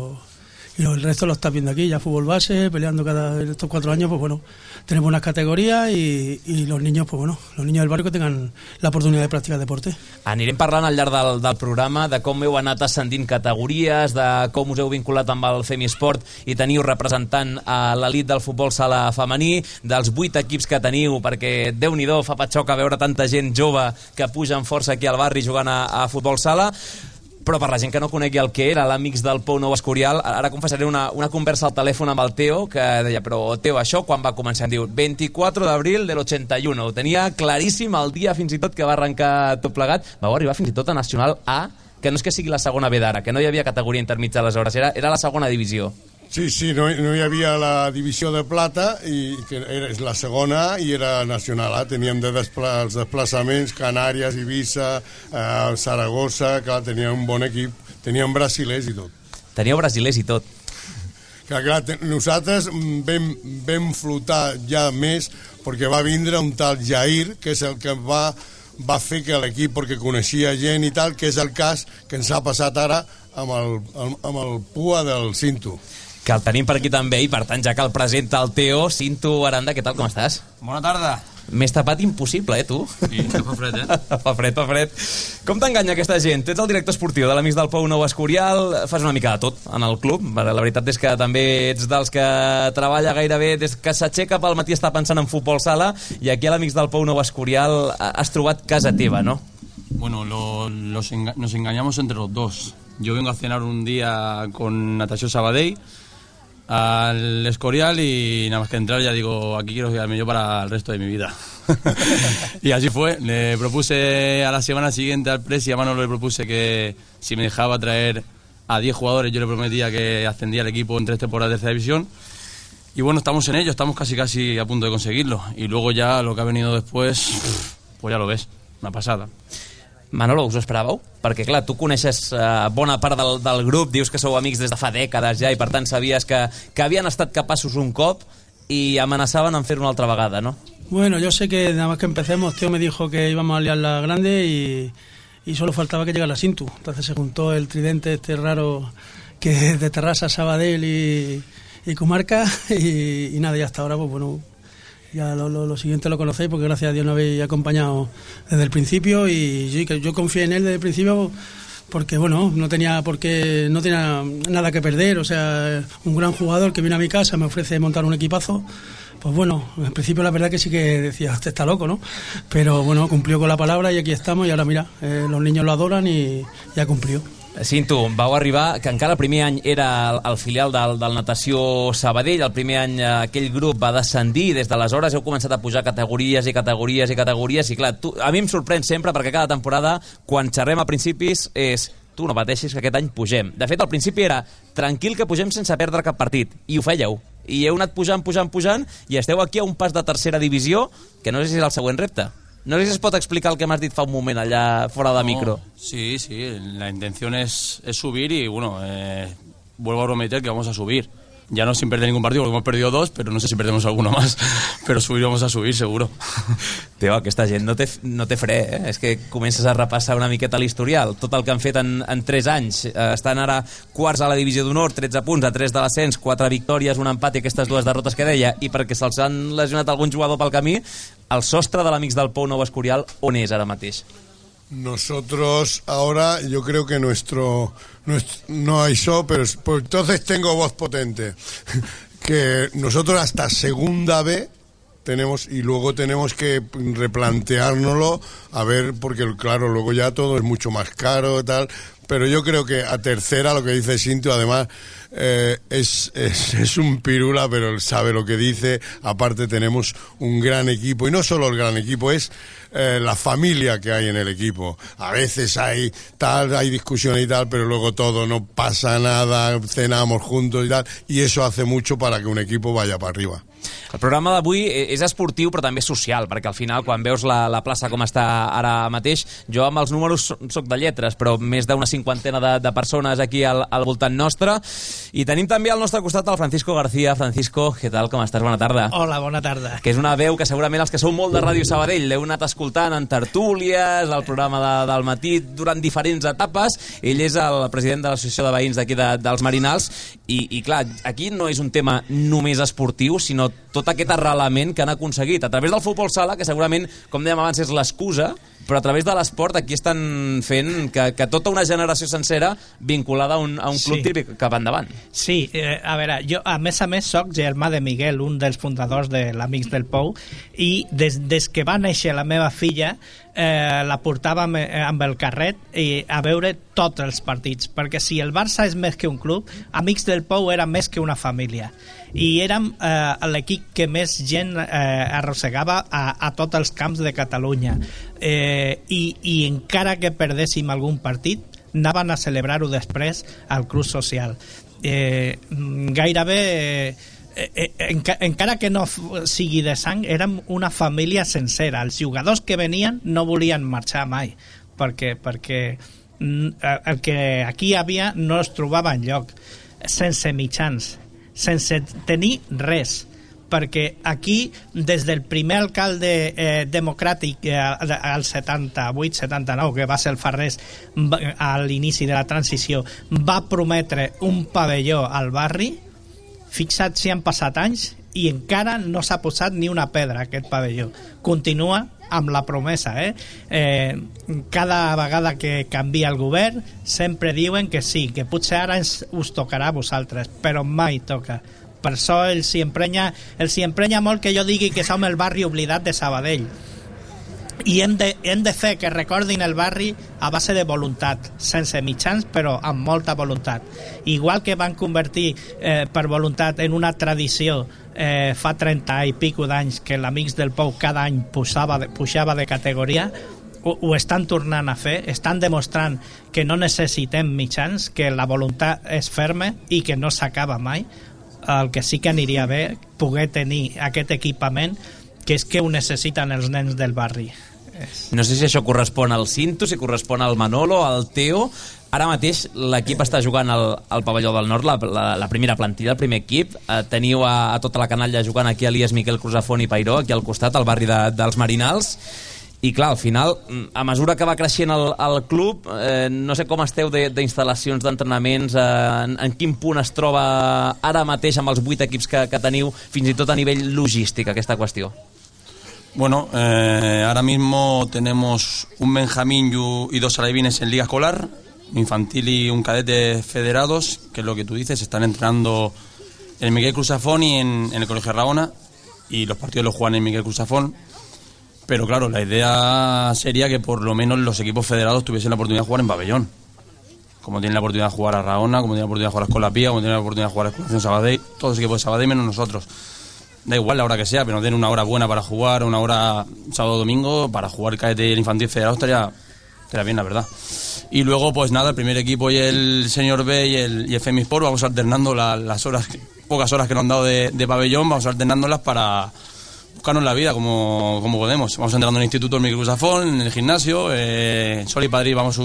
y el resto lo estás viendo aquí, ya fútbol base, peleando estos 4 años, tenemos unas categorías y los niños, los niños del barrio que tengan la oportunidad de practicar deporte. Anirem parlant al llarg del programa de com heu anat ascendint categories, de com us heu vinculat amb el Femisport i teniu representant a l'elit del futbol sala femení, dels 8 equips que teniu, perquè Déu-n'hi-do, fa patxoca veure tanta gent jove que puja amb força aquí al barri jugant a futbol sala. Però per la gent que no conegui el que era l'Amics del Pou Nou Escorial, ara confessaré una conversa al telèfon amb el Teo, que deia, però Teo, això quan va començar? Em diu, 24 d'abril de l'81. Ho tenia claríssim el dia fins i tot que va arrencar tot plegat. Vau arribar fins i tot a Nacional A, que no és que sigui la segona B d'ara, que no hi havia categoria intermitja aleshores, era la segona divisió. Sí, no hi havia la divisió de plata, i que era la segona i era nacional A. Teníem els desplaçaments, Canàries, Eivissa, Saragossa, clar, teníem un bon equip, teníem brasilers i tot. Teníeu brasilers i tot. Clar, nosaltres vam flotar ja més perquè va vindre un tal Jair, que és el que va fer que l'equip, perquè coneixia gent i tal, que és el cas que ens ha passat ara amb el Pua del Cinto. Que el tenim per aquí també, i per tant, ja que el presenta el Teo, Cinto Aranda, què tal, com estàs? Bona tarda. Més tapat impossible, tu? Sí, que fa fred, Fa fred. Com t'enganya aquesta gent? Tu ets el director esportiu de l'Amics del Pou Nou Escorial, fas una mica de tot en el club. La veritat és que també ets dels que treballa gairebé des que s'aixeca pel matí està pensant en futbol sala, i aquí a l'Amics del Pou Nou Escorial has trobat casa teva, no? Bueno, nos engañamos entre los dos. yo vengo a cenar un día con Natació Sabadell al Escorial y nada más que entrar ya digo, aquí quiero quedarme yo para el resto de mi vida. Y así fue. Le propuse a la semana siguiente al Presi, a Manolo le propuse que si me dejaba traer a 10 jugadores, yo le prometía que ascendía al equipo en 3 temporadas de tercera división. Y bueno, estamos en ello, estamos casi a punto de conseguirlo. Y luego ya lo que ha venido después, pues ya lo ves, una pasada. Manolo, us ho esperàveu? Perquè, clar, tu coneixes bona part del grup, dius que sou amics des de fa dècades ja, i per tant sabies que havien estat capaços un cop y amenazaban en fer una altra vegada, ¿no? Bueno, yo sé que nada más que empecemos, Teo me dijo que íbamos a liar la grande y solo faltaba que llegara Sintu. Entonces se juntó el tridente este raro que es de Terrassa, Sabadell y comarca y nada, y hasta ahora, pues bueno, ya lo siguiente lo conocéis porque gracias a Dios nos habéis acompañado desde el principio y sí, que yo confié en él desde el principio porque bueno, no tenía nada que perder, o sea, un gran jugador que viene a mi casa, me ofrece montar un equipazo, pues bueno, en principio la verdad que sí que decía, este está loco, ¿no? Pero bueno, cumplió con la palabra y aquí estamos y ahora mira, los niños lo adoran y ya cumplió. Cinto, vau arribar, que encara el primer any era el filial del Natació Sabadell, el primer any aquell grup va descendir, des d'aleshores heu començat a pujar categories i clar, a mi em sorprèn sempre perquè cada temporada, quan xerrem a principis, és tu no pateixis que aquest any pugem. De fet, al principi era tranquil que pugem sense perdre cap partit, i ho fèieu. I heu anat pujant, i esteu aquí a un pas de tercera divisió, que no sé si és el següent repte. No sé si es pot explicar el que m'has dit fa un moment allà fora de micro. Sí, la intención es subir y bueno, vuelvo a prometer que vamos a subir. Ya no sin perder ningún partido, porque hemos perdido 2, pero no sé si perdemos alguno más. Pero subir vamos a subir, seguro. Teo, aquesta gent no té fre, eh? És que comences a repassar una miqueta l'historial. Tot el que han fet en 3 anys. Estan ara quarts a la divisió d'honor, 13 punts, a 3 de l'ascens, 4 victòries, un empat i aquestes 2 derrotes que deia. I perquè se'ls han lesionat algun jugador pel camí, el sostre de l'Amics del Pou Nou Escorial, on és ara mateix? Nosotros ahora, yo creo que nuestro no hay show, pero pues entonces tengo voz potente. Que nosotros hasta segunda B tenemos y luego tenemos que replanteárnoslo a ver, porque claro, luego ya todo es mucho más caro y tal, pero yo creo que a tercera, lo que dice Cinto, además es un pirula, pero él sabe lo que dice. Aparte tenemos un gran equipo, y no solo el gran equipo, es la familia que hay en el equipo. A veces hay discusiones y tal, pero luego todo, no pasa nada, cenamos juntos y tal, y eso hace mucho para que un equipo vaya para arriba. El programa d'avui és esportiu però també social, perquè al final quan veus la plaça com està ara mateix, jo amb els números soc de lletres, però més d'una 50 de persones aquí al voltant nostre, i tenim també al nostre costat el Francisco García. Francisco, què tal, com estàs? Bona tarda. Hola, bona tarda. Que és una veu que segurament els que sou molt de Ràdio Sabadell l'heu anat escoltant en tertúlies, al programa del matí durant diferents etapes. Ell és el president de l'Associació de Veïns d'aquí dels Marinals i clar, aquí no és un tema només esportiu, sinó tot aquest arrelament que han aconseguit a través del futbol sala, que segurament, com dèiem abans, és l'excusa, però a través de l'esport aquí estan fent que tota una generació sencera vinculada a un club típic cap endavant. Sí, a veure, jo a més soc germà de Miguel, un dels fundadors de l'Amics del Pou, i des que va néixer la meva filla la portàvem amb el carret a veure tots els partits, perquè si el Barça és més que un club, Amics del Pou era més que una família, i érem l'equip que més gent arrossegava a tots els camps de Catalunya, i encara que perdéssim algun partit anaven a celebrar-ho després al Club Social. Gairebé encara que no sigui de sang, érem una família sencera. Els jugadors que venien no volien marxar mai, perquè el que aquí hi havia no es trobava enlloc, sense mitjans, sense tenir res, perquè aquí, des del primer alcalde democràtic al 78-79, que va ser el Farrés a l'inici de la transició, va prometre un pavelló al barri. Fixa't si han passat anys i encara no s'ha posat ni una pedra aquest pavelló. Continua amb la promesa, cada vegada que canvia el govern sempre diuen que sí, que potser ara us tocarà a vosaltres, però mai toca. Per això els hi emprenya molt que jo digui que som el barri oblidat de Sabadell. i hem de fer que recordin el barri a base de voluntat, sense mitjans però amb molta voluntat, igual que van convertir per voluntat en una tradició fa 30 i pico d'anys que l'Amics del Pou cada any pujava de categoria. Ho estan tornant a fer, estan demostrant que no necessitem mitjans, que la voluntat és ferma i que no s'acaba mai. El que sí que aniria bé poder tenir aquest equipament, que és que ho necessiten els nens del barri. No sé si això correspon al Cinto, si correspon al Manolo, al Teo. Ara mateix l'equip està jugant al pavelló del Nord, la primera plantilla, el primer equip. Teniu a tota la canalla jugant aquí a Elias, Miquel, Cruzafont i Pairó, aquí al costat, al barri dels Marinals. I clar, al final, a mesura que va creixent el club, no sé com esteu d'instal·lacions, d'entrenaments, en quin punt es troba ara mateix amb els 8 equips que teniu, fins i tot a nivell logístic, aquesta qüestió. Bueno, ahora mismo tenemos un Benjamín y 2 alevines en Liga Escolar, un infantil y un cadete federados, que es lo que tú dices, están entrenando en Miguel Cruzafón y en el Colegio Rabona, y los partidos los juegan en Miguel Cruzafón. Pero claro, la idea sería que por lo menos los equipos federados tuviesen la oportunidad de jugar en pabellón. Como tienen la oportunidad de jugar a Raona, como tienen la oportunidad de jugar a Escola Pía, como tienen la oportunidad de jugar a Excursión Sabadell, todos los equipos de Sabadell menos nosotros. Da igual la hora que sea, pero nos den una hora buena para jugar, una hora sábado o domingo, para jugar el cadete y el infantil federado estaría bien, la verdad. Y luego, pues nada, el primer equipo y el Senior B y el Femisport, vamos alternando las horas, pocas horas que nos han dado de pabellón, vamos alternándolas para buscarnos la vida como podemos. Vamos entrando en el instituto, en Miguel Cruzafón, en el gimnasio, Sol y Padrí vamos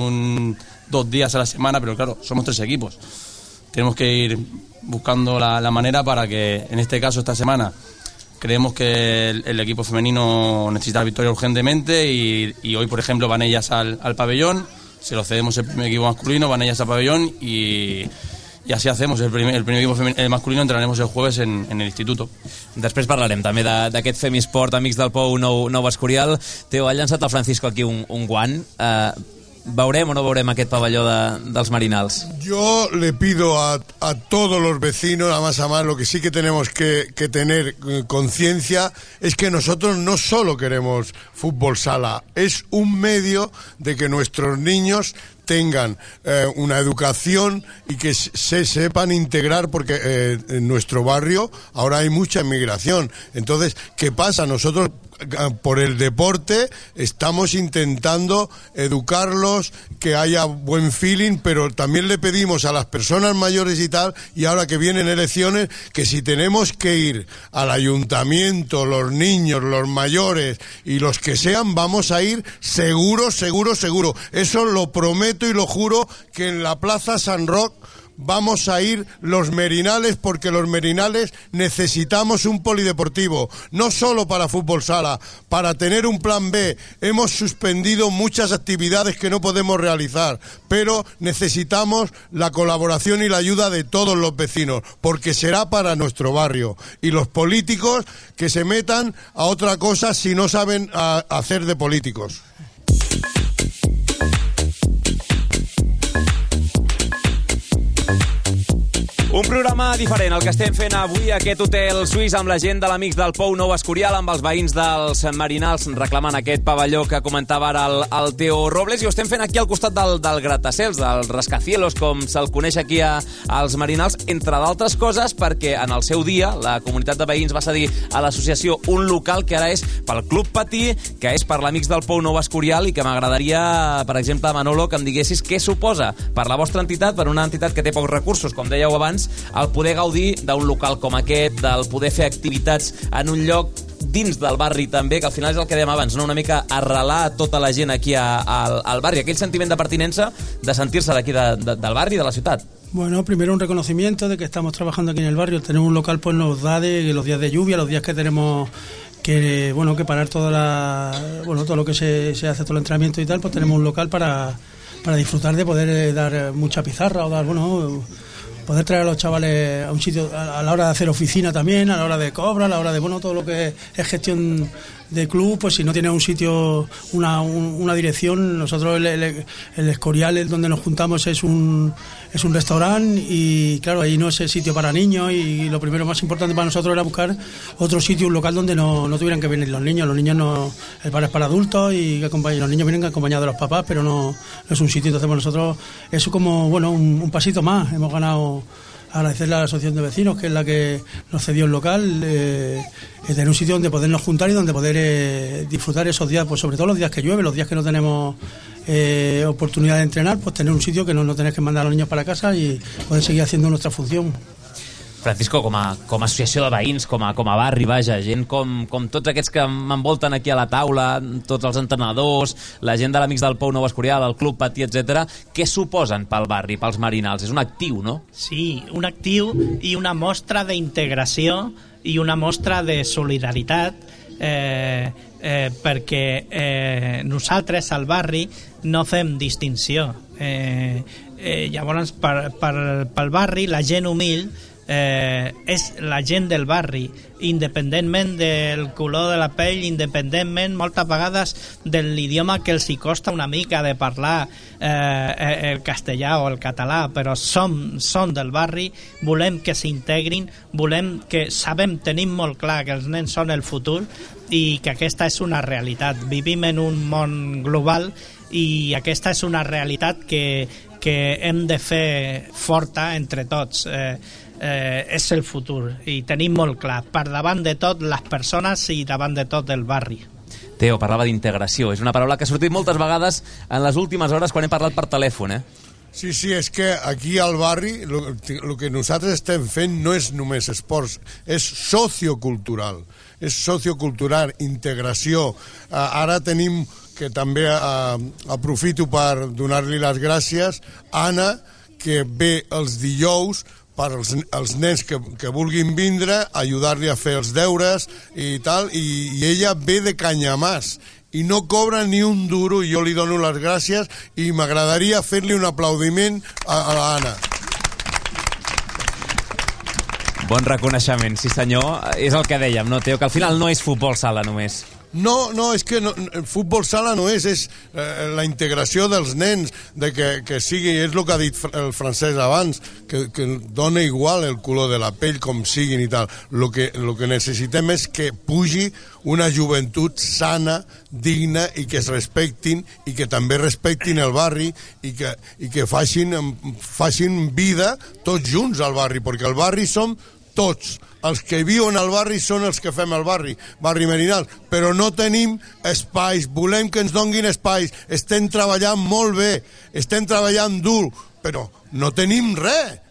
2 días a la semana, pero claro, somos 3 equipos. Tenemos que ir buscando la manera para que, en este caso, esta semana, creemos que el equipo femenino necesita la victoria urgentemente y hoy, por ejemplo, van ellas al pabellón, se lo cedemos el primer equipo masculino, van ellas al pabellón y así hacemos. El primer equipo masculino entrenaremos el jueves en el instituto. Després parlarem també d'aquest Femisport, Amics del Pou, nou Escorial. Teo, ha llançat el Francisco aquí un guant. ¿Veurem o no veurem aquest pavelló dels Marinals? Yo le pido a todos los vecinos, a más, lo que sí que tenemos que tener conciencia es que nosotros no solo queremos fútbol sala, es un medio de que nuestros niños tengan una educación y que se sepan integrar, porque en nuestro barrio ahora hay mucha inmigración. Entonces, ¿qué pasa? Nosotros, por el deporte, estamos intentando educarlos, que haya buen feeling, pero también le pedimos a las personas mayores y tal, y ahora que vienen elecciones, que si tenemos que ir al ayuntamiento, los niños, los mayores y los que sean, vamos a ir seguro. Eso lo prometo y lo juro, que en la Plaza San Roc vamos a ir los Merinales, porque los Merinales necesitamos un polideportivo, no solo para fútbol sala, para tener un plan B. Hemos suspendido muchas actividades que no podemos realizar, pero necesitamos la colaboración y la ayuda de todos los vecinos, porque será para nuestro barrio. Y los políticos que se metan a otra cosa si no saben hacer de políticos. Un programa diferent, el que estem fent avui a aquest hotel suís amb la gent de l'Amics del Pou, Nou Escorial, amb els veïns dels Marinals reclamant aquest pavelló que comentava ara el Teo Robles, i ho estem fent aquí al costat del Gratacels, del Rascacielos, com se'l coneix aquí als Marinals, entre d'altres coses perquè en el seu dia la comunitat de veïns va cedir a l'associació un local que ara és pel Club Patí, que és per l'Amics del Pou, Nou Escorial, i que m'agradaria, per exemple, Manolo, que em diguessis què suposa per la vostra entitat, per una entitat que té pocs recursos, com dèieu abans, el poder gaudir d'un local com aquest, del poder fer activitats en un lloc dins del barri també, que al final és el que dèiem abans, no? Una mica arrelar tota la gent aquí al barri, aquell sentiment de pertinença, de sentir-se d'aquí del barri, de la ciutat. Bueno, primero un reconocimiento de que estamos trabajando aquí en el barrio. Tener un local pues nos da de los días de lluvia, los días que tenemos que parar todo lo que se hace, todo el entrenamiento y tal, pues tenemos un local para disfrutar de poder dar mucha pizarra o dar, poder traer a los chavales a un sitio a la hora de hacer oficina también, a la hora de cobra, a la hora de todo lo que es gestión de club, pues si no tiene un sitio, una dirección. Nosotros el Escorial, es donde nos juntamos, es un restaurante, y claro, ahí no es el sitio para niños, y lo primero más importante para nosotros era buscar otro sitio, un local donde no tuvieran que venir los niños no, el bar es para adultos y los niños vienen acompañados de los papás, pero no es un sitio. Entonces para nosotros eso como, bueno, un pasito más. Hemos ganado, agradecerle a la asociación de vecinos, que es la que nos cedió el local, tener un sitio donde podernos juntar y donde poder disfrutar esos días, pues sobre todo los días que llueve, los días que no tenemos oportunidad de entrenar, pues tener un sitio que no tenés que mandar a los niños para casa y poder seguir haciendo nuestra función. Francisco, com a associació de veïns, com a barri, vaja, gent com tots aquests que m'envolten aquí a la taula, tots els entrenadors, la gent de l'Amics del Pou Nou Escorial, el Club Patí, etc., què suposen pel barri, pels marinals? És un actiu, no? Sí, un actiu i una mostra d'integració i una mostra de solidaritat, perquè nosaltres al barri no fem distinció. Llavors, pel barri, la gent humil és la gent del barri, independentment del color de la pell, independentment moltes vegades de l'idioma que els hi costa una mica de parlar, el castellà o el català, però som del barri, volem que s'integrin, tenim molt clar que els nens són el futur i que aquesta és una realitat. Vivim en un món global i aquesta és una realitat que hem de fer forta entre tots. És el futur i tenim molt clar, per davant de tot les persones i davant de tot el barri. Teo, parlava d'integració, és una paraula que ha sortit moltes vegades en les últimes hores quan hem parlat per telèfon, Sí, és que aquí al barri el que nosaltres estem fent no és només esports, és sociocultural, integració. Ara tenim, que també aprofito per donar-li les gràcies, Anna, que ve els dijous per als nens que vulguin vindre, ajudar-li a fer els deures i tal, i ella ve de Canyamàs i no cobra ni un duro, i jo li dono les gràcies i m'agradaria fer-li un aplaudiment a l'Anna. Bon reconeixement, sí senyor. És el que dèiem, no, Teo? Que al final no és futbol sala només. No, és que futbol sala no és la integració dels nens, de que sigui, és el que ha dit el Francesc abans, que dona igual el color de la pell, com siguin i tal. El que necessitem és que pugi una joventut sana, digna, i que es respectin, i que també respectin el barri, i que facin vida tots junts al barri, perquè el barri som tots. Els que viuen al barri són els que fem el barri Merinal, però no tenim espais, volem que ens donguin espais, estem treballant molt bé, estem treballant dur, però no tenim res,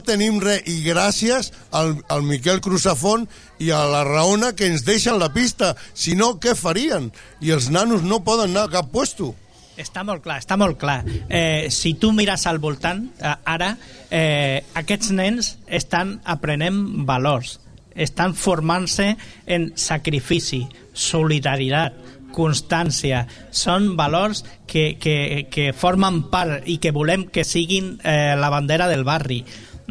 i gràcies al Miquel Cruzafont i a la Raona que ens deixen la pista, si no, què farien? I els nanos no poden anar a cap puesto. Està molt clar. Si tu mires al voltant, ara, aquests nens estan aprenent valors, estan formant-se en sacrifici, solidaritat, constància. Són valors que formen part i que volem que siguin la bandera del barri.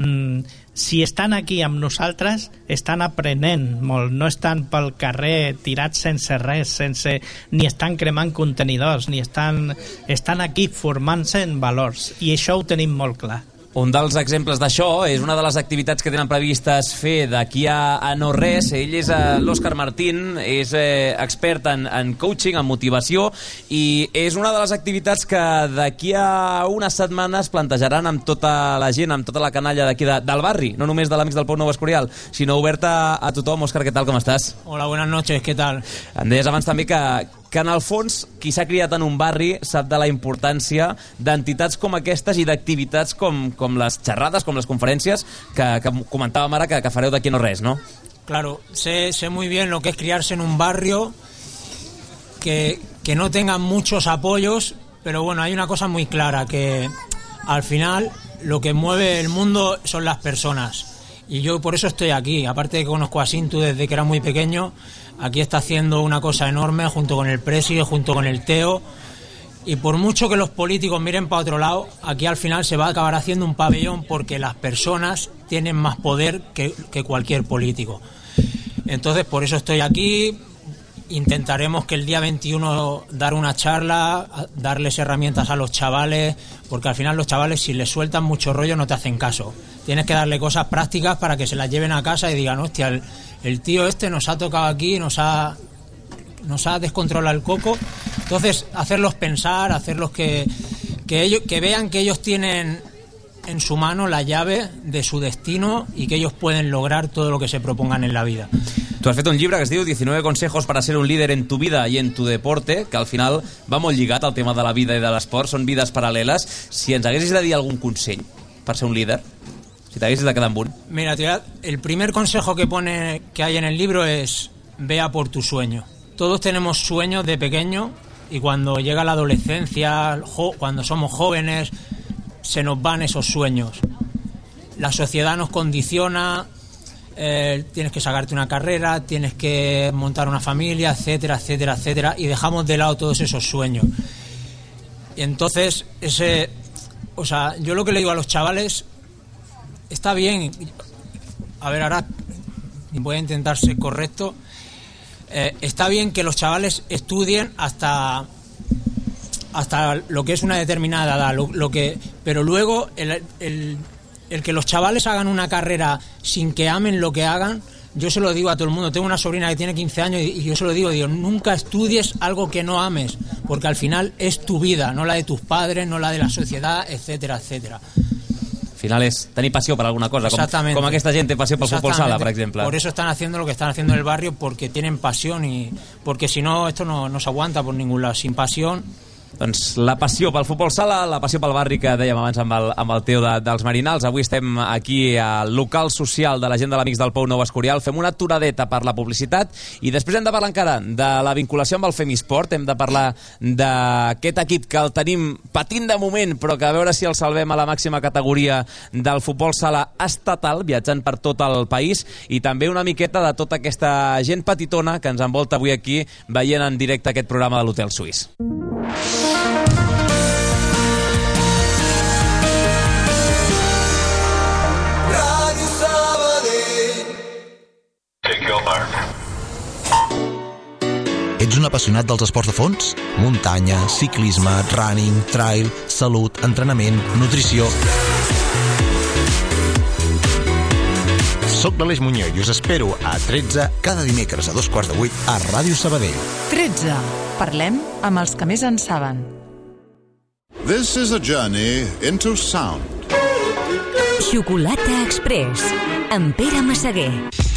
Si estan aquí amb nosaltres, estan aprenent molt, no estan pel carrer tirats sense res, ni estan cremant contenidors, ni estan aquí formant-se en valors, i això ho tenim molt clar. Un dels exemples d'això és una de les activitats que tenen previstes fer d'aquí a no res. Ell és l'Òscar Martín, és expert en coaching, en motivació, i és una de les activitats que d'aquí a unes setmanes plantejaran amb tota la gent, amb tota la canalla d'aquí del barri, no només de l'Amics del Pou Nou Escorial, sinó oberta a tothom. Òscar, què tal, com estàs? Hola, buenas noches, ¿qué tal? Em deies abans també que en el fons qui s'ha criat en un barri sap de la importància d'entitats com aquestes i d'activitats com les xerrades, com les conferències que comentàvem ara que fareu d'aquí no res, ¿no? Claro, sé muy bien lo que es criarse en un barrio que no tengan muchos apoyos, pero bueno, hay una cosa muy clara, que al final lo que mueve el mundo son las personas, y yo por eso estoy aquí. Aparte de que conozco a Sintu desde que era muy pequeño, aquí está haciendo una cosa enorme junto con el Presi, junto con el Teo, y por mucho que los políticos miren para otro lado, aquí al final se va a acabar haciendo un pabellón, porque las personas tienen más poder que cualquier político. Entonces por eso estoy aquí, intentaremos que el día 21 dar una charla, darles herramientas a los chavales, porque al final los chavales, si les sueltan mucho rollo, no te hacen caso. Tienes que darle cosas prácticas para que se las lleven a casa y digan, hostia, el tío este nos ha tocado aquí, nos ha descontrolado el coco. Entonces, hacerlos pensar, hacerlos que vean que ellos tienen en su mano la llave de su destino y que ellos pueden lograr todo lo que se propongan en la vida. Tu has fet un llibre que es diu 19 consejos para ser un líder en tu vida y en tu deporte, que al final va molt lligat al tema de la vida i de l'esport, són vides paral·leles. Si ens haguessis de dir algun consell per ser un líder, si t'haguessis de quedar amb un. Mira, tío, el primer consejo que hay en el libro es: vea por tu sueño. Todos tenemos sueños de pequeño y cuando llega la adolescencia, cuando somos jóvenes, se nos van esos sueños. La sociedad nos condiciona, tienes que sacarte una carrera, tienes que montar una familia, etcétera, etcétera, etcétera, y dejamos de lado todos esos sueños. Y entonces, yo lo que le digo a los chavales, está bien, a ver, ahora voy a intentar ser correcto, está bien que los chavales estudien hasta lo que es una determinada edad, pero luego el que los chavales hagan una carrera sin que amen lo que hagan, yo se lo digo a todo el mundo. Tengo una sobrina que tiene 15 años y yo se lo digo, nunca estudies algo que no ames, porque al final es tu vida, no la de tus padres, no la de la sociedad, etcétera, etcétera. Al final és tenir passió per alguna cosa, com aquesta gent té passió pel futbol sala, per exemple. Por eso están haciendo lo que están haciendo en el barrio, porque tienen pasión, y porque si no, esto no se aguanta por ningún lado. Sin pasión. Doncs la passió pel futbol sala, la passió pel barri que dèiem abans amb el Teo dels Marinals. Avui estem aquí al local social de la gent de l'Amics del Pou Nou Escorial. Fem una aturadeta per la publicitat i després hem de parlar encara de la vinculació amb el Femisport. Hem de parlar d'aquest equip que el tenim patint de moment, però que a veure si el salvem a la màxima categoria del futbol sala estatal, viatjant per tot el país, i també una miqueta de tota aquesta gent petitona que ens envolta avui aquí veient en directe aquest programa de l'Hotel Suís. Ets un apassionat dels esports de fons? Muntanya, ciclisme, running, trail, salut, entrenament, nutrició... Soc l'Aleix Muñoz i us espero a 13 cada dimecres a 7:15 a Ràdio Sabadell. 13. Parlem amb els que més en saben. This is a journey into sound. Xocolata Express, amb Pere Massaguer.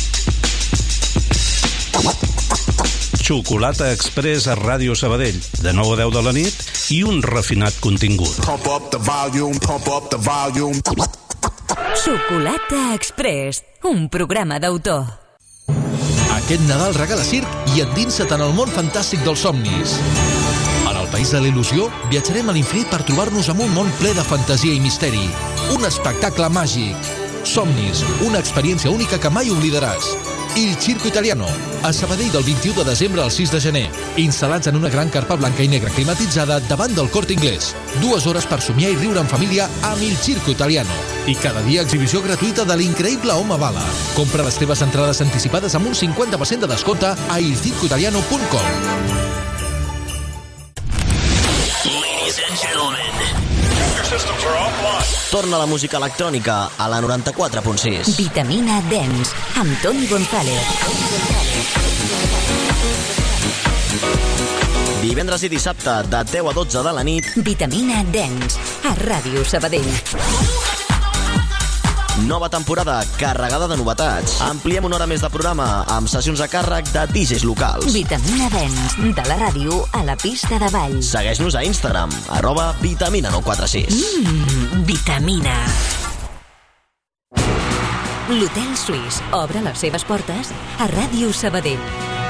Xocolata Express a Ràdio Sabadell, de 9 a 10 de la nit, i un refinat contingut. Pump up the volume, pump up the volume. Xocolata Express, un programa d'autor. Aquest Nadal regala circ i endinsa't en el món fantàstic dels somnis. En el País de la Il·lusió viatjarem a l'infinit per trobar-nos amb un món ple de fantasia i misteri. Un espectacle màgic. Somnis, una experiència única que mai oblidaràs. Il Circo Italiano, a Sabadell del 21 de desembre al 6 de gener. Instal·lats en una gran carpa blanca i negra climatitzada davant del Corte Inglés. 2 hores per somiar i riure en família amb Il Circo Italiano. I cada dia exhibició gratuïta de l'increïble Home Bala. Compra les teves entrades anticipades amb un 50% de descompte a ilcircoitaliano.com. Ladies and gentlemen, your systems are offline. Torna la música electrònica a la 94.6. Vitamina Dance, amb Toni González. Divendres i dissabte, de 10 a 12 de la nit. Vitamina Dance, a Ràdio Sabadell. Nova temporada carregada de novetats. Ampliem una hora més de programa amb sessions a càrrec de DJs locals. Vitamina Dance, de la ràdio a la pista de ball. Segueix-nos a Instagram, @vitamina946. Vitamina. L'Hotel Suís obre les seves portes a Ràdio Sabadell.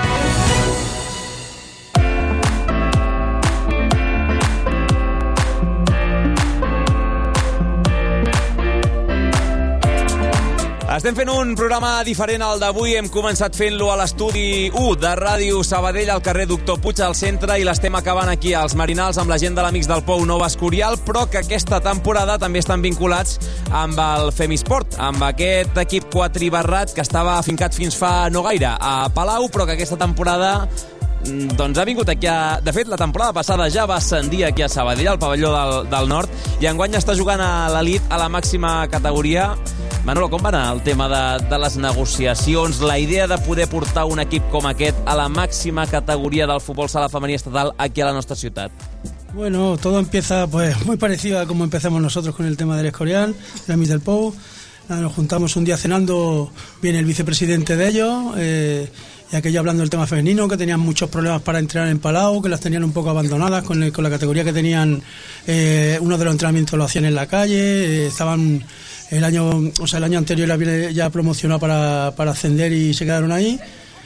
Estem fent un programa diferent al d'avui. Hem començat fent-lo a l'estudi 1 de Ràdio Sabadell, al carrer Doctor Puig, al centre, i l'estem acabant aquí als Marinals amb la gent de l'Amics del Pou Nou Escorial, però que aquesta temporada també estan vinculats amb el Femisport, amb aquest equip quatribarrat que estava afincat fins fa no gaire a Palau, però que aquesta temporada doncs ha vingut aquí de fet, la temporada passada ja va ascendir aquí a Sabadell, al pavelló del Nord, i enguany està jugant a l'elit, a la màxima categoria. Manolo, com va anar el tema de les negociacions, la idea de poder portar un equip com aquest a la màxima categoria del futbol sala femení estatal aquí a la nostra ciutat? Bueno, todo empieza pues muy parecido a como empezamos nosotros con el tema del Escorial, de la Miss del Pou. Nos juntamos un día cenando, viene el vicepresidente de ellos, y aquello hablando del tema femenino, que tenían muchos problemas para entrenar en Palau, que las tenían un poco abandonadas con la categoría que tenían. Uno de los entrenamientos lo hacían en la calle, estaban el año anterior ya promocionado para ascender y se quedaron ahí.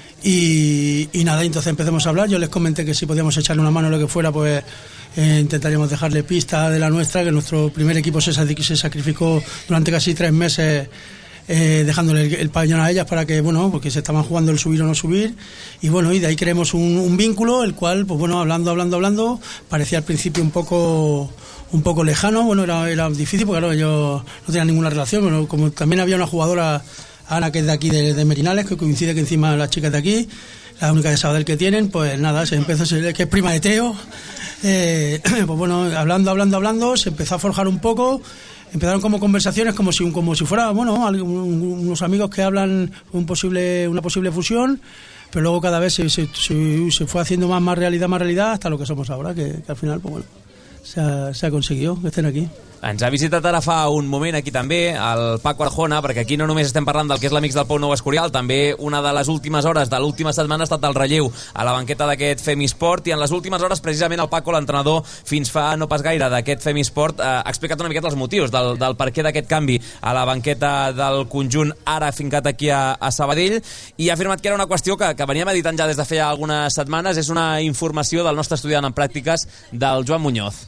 Y nada, entonces empezamos a hablar. Yo les comenté que si podíamos echarle una mano o lo que fuera, pues intentaríamos dejarle pista de la nuestra, que nuestro primer equipo se sacrificó durante casi 3 meses, dejándole el pabellón a ellas para que, bueno, porque se estaban jugando el subir o no subir, y bueno, y de ahí creemos un vínculo, el cual, pues bueno, hablando, parecía al principio un poco lejano. Bueno, era difícil porque claro, yo no tenía ninguna relación, pero como también había una jugadora, Ana, que es de aquí de Merinales, que coincide que encima las chicas de aquí, la única de Sabadell que tienen, pues nada, se empezó, que es prima de Teo, pues bueno, hablando, se empezó a forjar un poco. Empezaron como conversaciones como si fuera, bueno, unos amigos que hablan una posible fusión, pero luego cada vez se fue haciendo más realidad hasta lo que somos ahora, que al final, pues bueno, se ha conseguido que estén aquí. Ens ha visitat ara fa un moment aquí també el Paco Arjona, perquè aquí no només estem parlant del que és l'Amics del Pou Nou Escorial, també una de les últimes hores de l'última setmana ha estat el relleu a la banqueta d'aquest Femisport, i en les últimes hores precisament el Paco, l'entrenador fins fa no pas gaire d'aquest Femisport, ha explicat una miqueta els motius del per què d'aquest canvi a la banqueta del conjunt ara fincat aquí a Sabadell, i ha afirmat que era una qüestió que veníem editant ja des de feia algunes setmanes. És una informació del nostre estudiant en pràctiques, del Joan Muñoz.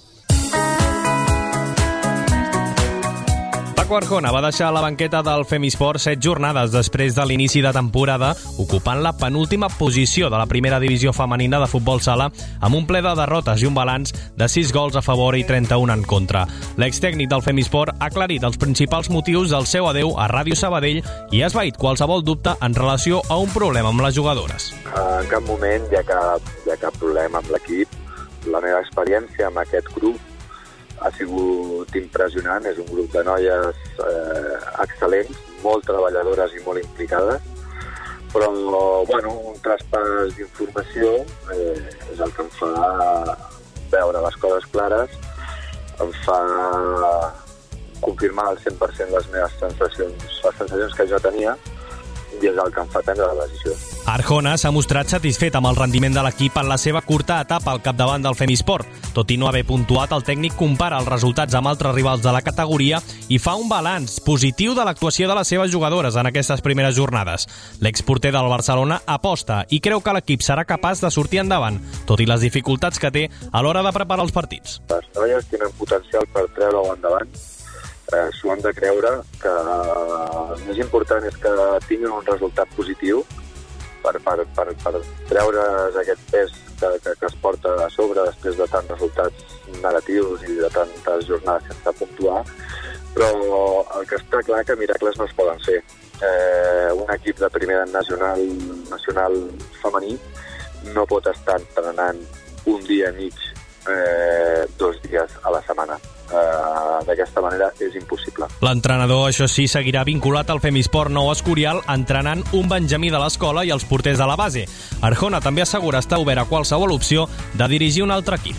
Paco Arjona va deixar la banqueta del Femisport 7 jornades després de l'inici de temporada, ocupant la penúltima posició de la primera divisió femenina de futbol sala, amb un ple de derrotes i un balanç de 6 gols a favor i 31 en contra. L'extècnic del Femisport ha aclarit els principals motius del seu adeu a Ràdio Sabadell i ha esvaït qualsevol dubte en relació a un problema amb les jugadores. En cap moment hi ha cap problema amb l'equip. La meva experiència amb aquest grup ha sigut impressionant. És un grup de noies excel·lents, molt treballadores i molt implicades, però bueno, un traspàs d'informació és el que em fa veure les coses clares, em fa confirmar al 100% les meves sensacions, les sensacions que jo tenia, i és el que em fa prendre la decisió. Arjona s'ha mostrat satisfet amb el rendiment de l'equip en la seva curta etapa al capdavant del Femisport. Tot i no haver puntuat, el tècnic compara els resultats amb altres rivals de la categoria i fa un balanç positiu de l'actuació de les seves jugadores en aquestes primeres jornades. L'exporter del Barcelona aposta i creu que l'equip serà capaç de sortir endavant, tot i les dificultats que té a l'hora de preparar els partits. Les noies tenen potencial per treure-ho endavant. S'ho han de creure, que el més important és que tinguin un resultat positiu per treure's aquest pes que es porta a sobre després de tants resultats negatius i de tantes jornades sense puntuar, però el que està clar que miracles no es poden fer. Un equip de primera nacional femení no pot estar entrenant un dia i mig, 2 dies a la setmana. D'aquesta manera és impossible. L'entrenador, això sí, seguirà vinculat al Femisport Nou Escorial, entrenant un benjamí de l'escola i els porters de la base. Arjona també assegura estar obert a qualsevol opció de dirigir un altre equip.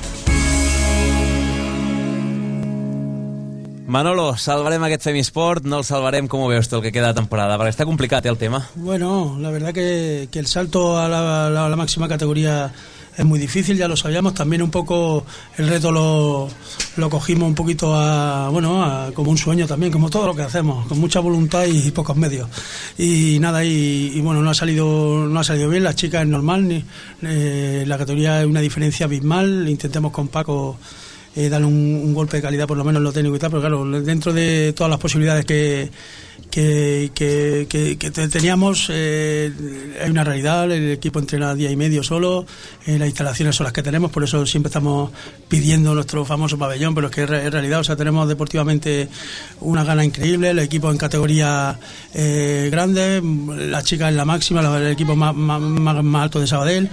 Manolo, salvarem aquest Femisport, no el salvarem, com ho veus tu el que queda de temporada? Perquè està complicat el tema. Bueno, la verdad que el salto a la máxima categoría es muy difícil, ya lo sabíamos. También un poco el reto lo cogimos un poquito como un sueño también, como todo lo que hacemos, con mucha voluntad y pocos medios. Y nada, y bueno, no ha salido bien. Las chicas es normal, la categoría es una diferencia abismal. Intentemos con Paco darle un golpe de calidad, por lo menos en lo técnico y tal, pero claro, dentro de todas las posibilidades que teníamos, hay una realidad. El equipo entrena día y medio solo, las instalaciones son las que tenemos, por eso siempre estamos pidiendo nuestro famoso pabellón, pero es que es realidad. O sea, tenemos deportivamente una gana increíble, el equipo en categoría grande, las chicas en la máxima, el equipo más alto de Sabadell,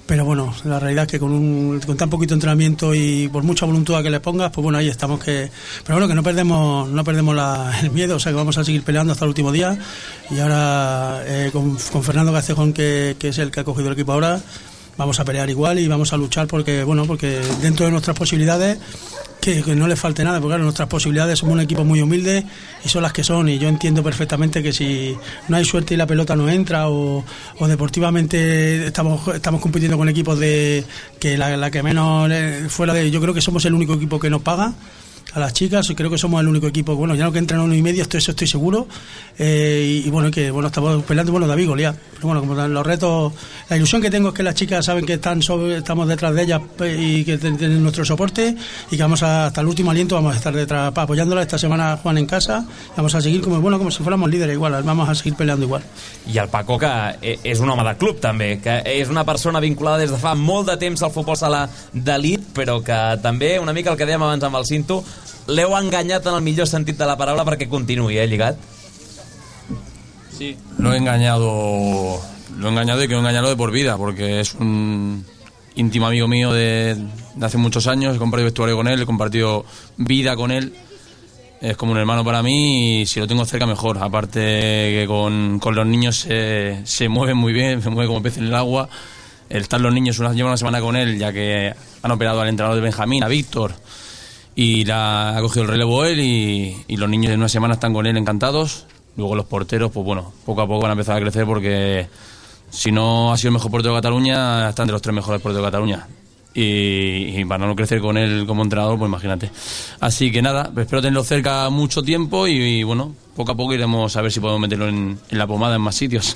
pero bueno, la realidad es que con tan poquito entrenamiento y por mucha voluntad que le pongas, pues bueno, ahí estamos. Pero bueno, que no perdemos el miedo, o sea que vamos a seguir peleando hasta el último día. Y ahora con Fernando Castejón, que es el que ha cogido el equipo ahora, vamos a pelear igual y vamos a luchar porque dentro de nuestras posibilidades que no le falte nada, porque claro, nuestras posibilidades somos un equipo muy humilde y son las que son, y yo entiendo perfectamente que si no hay suerte y la pelota no entra o deportivamente estamos compitiendo con equipos de que la que menos fuera de, yo creo que somos el único equipo que nos paga a las chicas, y creo que somos el único equipo, bueno, ya no que entran 1,5, eso estoy seguro, y bueno, que bueno, estamos peleando, bueno, David Goliat, pero bueno, como los retos, la ilusión que tengo es que las chicas saben que estamos detrás de ellas y que tienen nuestro soporte, y que vamos hasta el último aliento, vamos a estar detrás apoyándolas. Esta semana juegan en casa, vamos a seguir como si fuéramos líderes igual, vamos a seguir peleando igual. I el Paco, que és un home de club també, que és una persona vinculada des de fa molt de temps al futbol sala d'elit, però que també, una mica el que dèiem abans amb el Cinto, l'heu enganyat en el millor sentit de la paraula perquè continuï, lligat? Sí, lo he engañado y quiero engañarlo de por vida, porque es un íntimo amigo mío de hace muchos años. He compartido vestuario con él, he compartido vida con él, es como un hermano para mí, y si lo tengo cerca mejor. Aparte que con los niños se mueven muy bien, se mueve como pez en el agua. El estar los niños lleva una semana con él, ya que han operado al entrenador de Benjamín, a Víctor, y ha cogido el relevo él, y los niños de una semana están con él encantados. Luego los porteros, pues bueno, poco a poco van a empezar a crecer, porque si no ha sido el mejor portero de Cataluña, están de los 3 mejores porteros de Cataluña. Y para no crecer con él como entrenador, pues imagínate. Así que nada, espero tenerlo cerca mucho tiempo y bueno, poco a poco iremos a ver si podemos meterlo en la pomada en más sitios.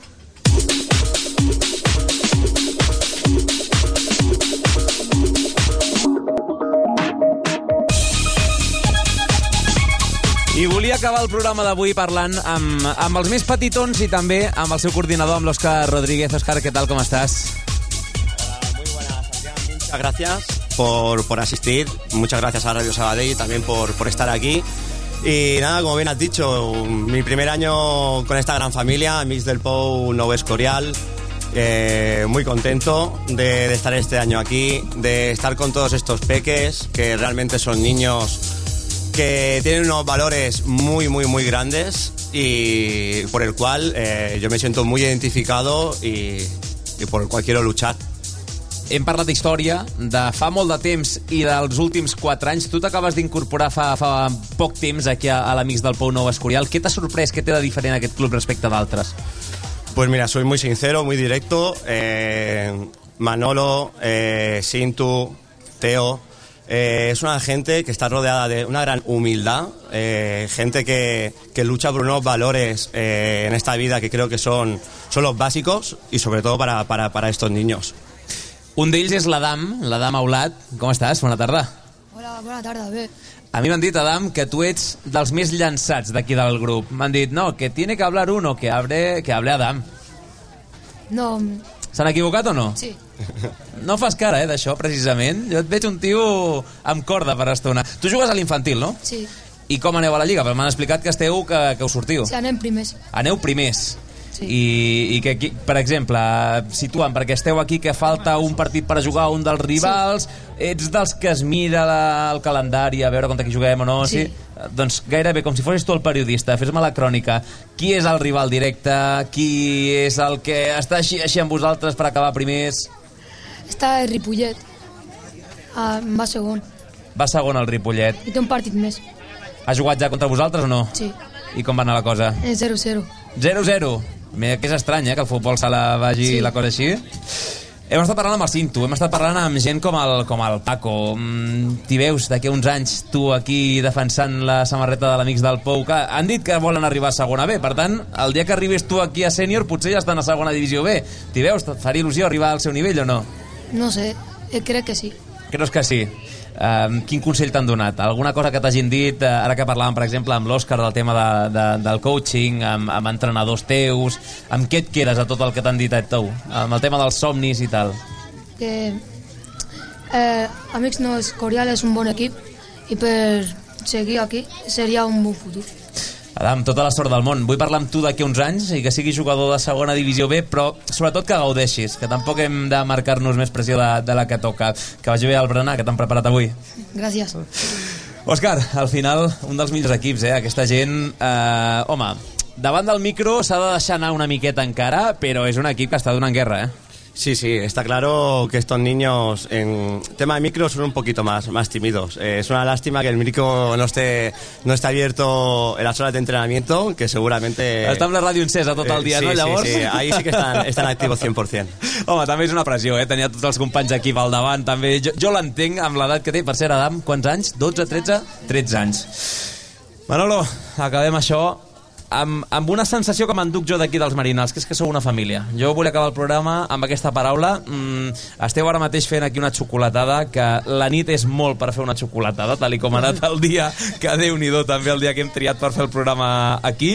I volia acabar el programa d'avui parlant amb els més petitons i també amb el seu coordinador, amb l'Òscar Rodríguez. Òscar, ¿qué tal? ¿Cómo estás? Hola, muy buenas, Adrián. Muchas gracias por asistir. Muchas gracias a Radio Sabadell y también por estar aquí. Y nada, como bien has dicho, mi primer año con esta gran familia, Amics del Pou, Nou Escorial. Muy contento de estar este año aquí, de estar con todos estos peques, que realmente son niños que tienen unos valores muy, muy, muy grandes, y por el cual yo me siento muy identificado y por el cual quiero luchar. Hem parlat d'història, de fa molt de temps i dels últims 4 anys. Tu t'acabes d'incorporar fa poc temps aquí a l'Amics del Pou Nou Escorial. Què t'ha sorprès, què té de diferent aquest club respecte d'altres? Pues mira, soy muy sincero, muy directo. Manolo, Sintu, Teo, es una gente que está rodeada de una gran humildad, gente que lucha por unos valores en esta vida que creo que son los básicos, y sobre todo para estos niños. Un d'ells és l'Adam Aulat. Com estàs? Bona tarda. Hola, bona tarda, bé. A mi m'han dit, Adam, que tu ets dels més llançats d'aquí del grup. M'han dit, no, que tiene que hablar uno, que hable Adam. No. S'han equivocat o no? Sí. No fas cara, d'això, precisament. Jo et veig un tio amb corda per estona. Tu jugues a l'infantil, no? Sí. I com aneu a la Lliga? Perquè m'han explicat que que us sortiu. Sí, anem primers. Aneu primers. Sí. I que, per exemple, situant, perquè esteu aquí, que falta un partit per jugar, un dels rivals, sí. Ets dels que es mira el calendari a veure contra qui juguem o no, sí? Doncs gairebé com si fossis tu el periodista, fes-me la crònica. Qui és el rival directe? Qui és el que està així amb vosaltres per acabar primers? Està el Ripollet. Va segon. Va segon el Ripollet. I té un partit més. Ha jugat ja contra vosaltres o no? Sí. I com va anar la cosa? 0-0. 0-0. Mira que és estrany, que el futbol sala vagi sí. La cosa així. Hem estat parlant amb el Cinto, hem estat parlant amb gent com el Paco. T'hi veus d'aquí uns anys tu aquí defensant la samarreta de l'Amics del Pou, que han dit que volen arribar a segona B, per tant, el dia que arribis tu aquí a sènior potser ja estan a segona divisió B. T'hi veus? Et faria il·lusió arribar al seu nivell o no? No sé, crec que sí. Creus que sí? Quin consell t'han donat? Alguna cosa que t'hagin dit, ara que parlàvem per exemple amb l'Òscar del tema del coaching, amb entrenadors teus, amb què et quedes a tot el que t'han dit a tu, amb el tema dels somnis i tal? Que Amics Nou Escorial és un bon equip i per seguir aquí seria un bon futur. Adam, tota la sort del món. Vull parlar amb tu d'aquí uns anys i que siguis jugador de segona divisió B, però sobretot que gaudeixis, que tampoc hem de marcar-nos més pressió de la que toca. Que vagi bé al berenar, que t'han preparat avui. Gràcies. Òscar, al final, un dels millors equips, Aquesta gent, home, davant del micro s'ha de deixar anar una miqueta encara, però és un equip que està donant guerra, Sí, está claro que estos niños en tema de micro son un poquito más tímidos. Es una lástima que el micro no esté abierto en las horas de entrenamiento, que seguramente... Està amb la ràdio encesa tot el dia, sí, no? Llavors... Sí, ahí sí que estan activos 100%. Home, també és una pressió, Tenia tots els companys aquí al davant, també. Jo l'entenc amb l'edat que té. Per cert, Adam, quants anys? 12, 13? 13 anys. Manolo, acabem això amb una sensació que m'enduc jo d'aquí dels Marinals, que és que sou una família. Jo vull acabar el programa amb aquesta paraula. Esteu ara mateix fent aquí una xocolatada, que la nit és molt per fer una xocolatada, tal i com ha anat el dia, que Déu-n'hi-do també el dia que hem triat per fer el programa aquí.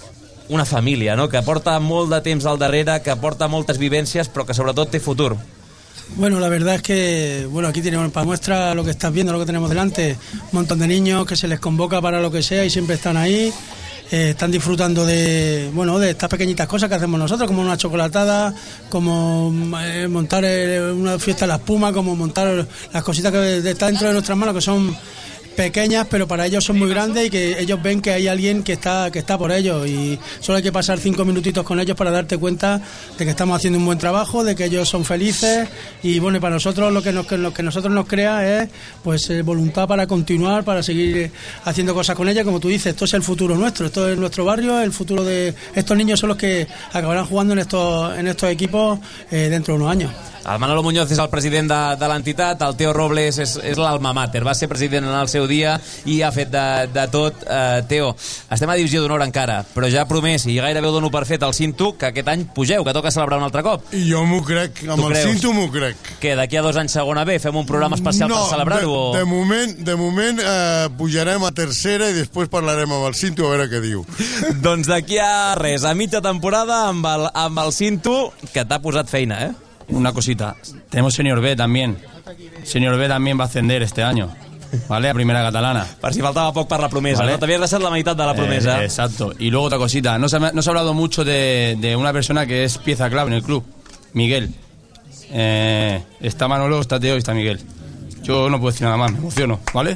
Una família, no?, que porta molt de temps al darrere, que porta moltes vivències, però que sobretot té futur. Bueno, la verdad es que aquí tenemos para muestra lo que estás viendo, lo que tenemos delante, un montón de niños que se les convoca para lo que sea y siempre están ahí. Están disfrutando de estas pequeñitas cosas que hacemos nosotros, como una chocolatada, como montar una fiesta de la espuma, como montar las cositas que están dentro de nuestras manos, que son pequeñas, pero para ellos son muy grandes y que ellos ven que hay alguien que está por ellos, y solo hay que pasar 5 minutitos con ellos para darte cuenta de que estamos haciendo un buen trabajo, de que ellos son felices, y bueno, y para nosotros lo que nosotros nos crea es pues voluntad para continuar, para seguir haciendo cosas con ellos. Como tú dices, esto es el futuro nuestro, esto es nuestro barrio, el futuro de estos niños son los que acabarán jugando en estos equipos dentro de unos años. El Manolo Muñoz és el president de l'entitat, el Teo Robles és l'alma mater, va ser president en el seu dia i ha fet de tot. Teo, estem a divisió d'honor encara, però ja ha promès, i gairebé ho dono per fet, el Cinto, que aquest any pugeu, que toca celebrar un altre cop. I jo m'ho crec, amb el Cinto m'ho crec. Què, d'aquí a 2 anys segona B, fem un programa especial per celebrar-ho? De moment pujarem a tercera i després parlarem amb el Cinto a veure què diu. Doncs d'aquí a res, a mitja temporada amb el Cinto, que t'ha posat feina, Una cosita, tenemos Senior B también. Senior B también va a ascender este año, ¿vale? A primera catalana. Per si faltava poc per la promesa, ¿vale? No t'havies deixat la meitat de la promesa. Exacto. Y luego otra cosita, no se ha hablado mucho de una persona que es pieza clave en el club, Miguel. Está Manolo, está Teo y está Miguel. Yo no puedo decir nada más, me emociono, ¿vale?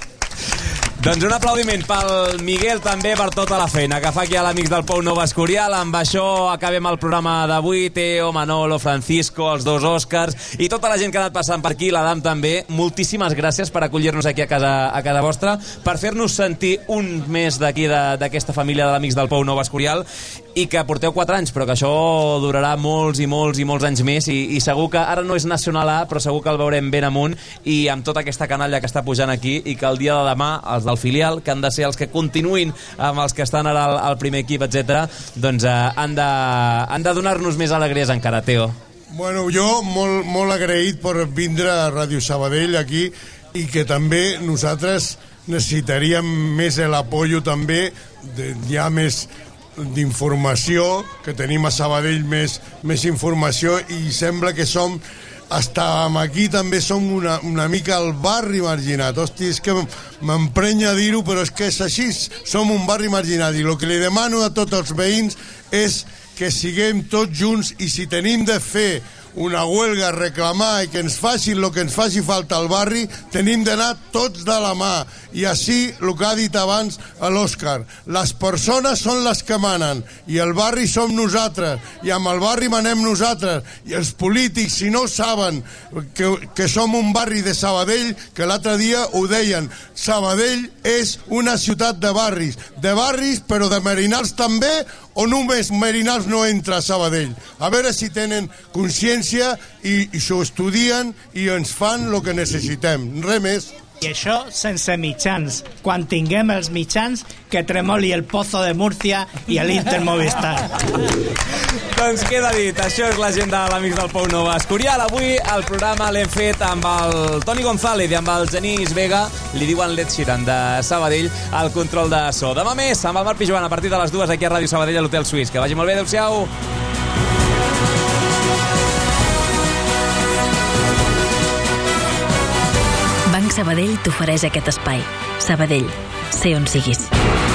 Doncs un aplaudiment pel Miguel, també per tota la feina que fa aquí a l'Amics del Pou Nova Escorial. Amb això acabem el programa d'avui. Teo, Manolo, Francisco, els 2 Òscars i tota la gent que ha anat passant per aquí, l'Adam també. Moltíssimes gràcies per acollir-nos aquí a casa vostra, per fer-nos sentir un mes d'aquí d'aquesta família de l'Amics del Pou Nova Escorial, i que porteu 4 anys, però que això durarà molts i molts i molts anys més, i segur que ara no és Nacional A, però segur que el veurem ben amunt, i amb tota aquesta canalla que està pujant aquí, i que el dia de demà els del filial, que han de ser els que continuïn amb els que estan ara al primer equip, etc., doncs han de donar-nos més alegries encara. Teo. Bueno, jo molt agraït per vindre a Ràdio Sabadell aquí, i que també nosaltres necessitaríem més l'apoyo també, hi ha més d'informació, que tenim a Sabadell més informació, i sembla que som estàvem aquí, també som una mica el barri marginat. Hosti, és que m'emprenya dir-ho, però és que és així, som un barri marginat, i el que li demano a tots els veïns és que siguem tots junts, i si tenim de fer una huelga, reclamar i que ens facin el que ens faci falta al barri, tenim d'anar tots de la mà. I així, el que ha dit abans l'Òscar, les persones són les que manen, i el barri som nosaltres, i amb el barri manem nosaltres, i els polítics, si no saben que som un barri de Sabadell, que l'altre dia ho deien, Sabadell és una ciutat de barris, però de Merinals també, o només Merinals no entra a Sabadell. A veure si tenen consciència i s'ho estudien i ens fan el que necessitem. Res més. I això sense mitjans. Quan tinguem els mitjans, que tremoli el Pozo de Múrcia i l'Inter Movistar. Doncs queda dit, això és la gent de l'Amics del Pou Nova Escorial. Avui el programa l'hem fet amb el Toni González i amb el Genís Vega, li diuen Led Sheeran de Sabadell, al control de so. Demà més amb el Marc Pijuan a partir de les 2 aquí a Ràdio Sabadell a l'Hotel Suís. Que vagi molt bé, adeu-siau. Banc Sabadell t'ofereix aquest espai. Sabadell, sé on siguis.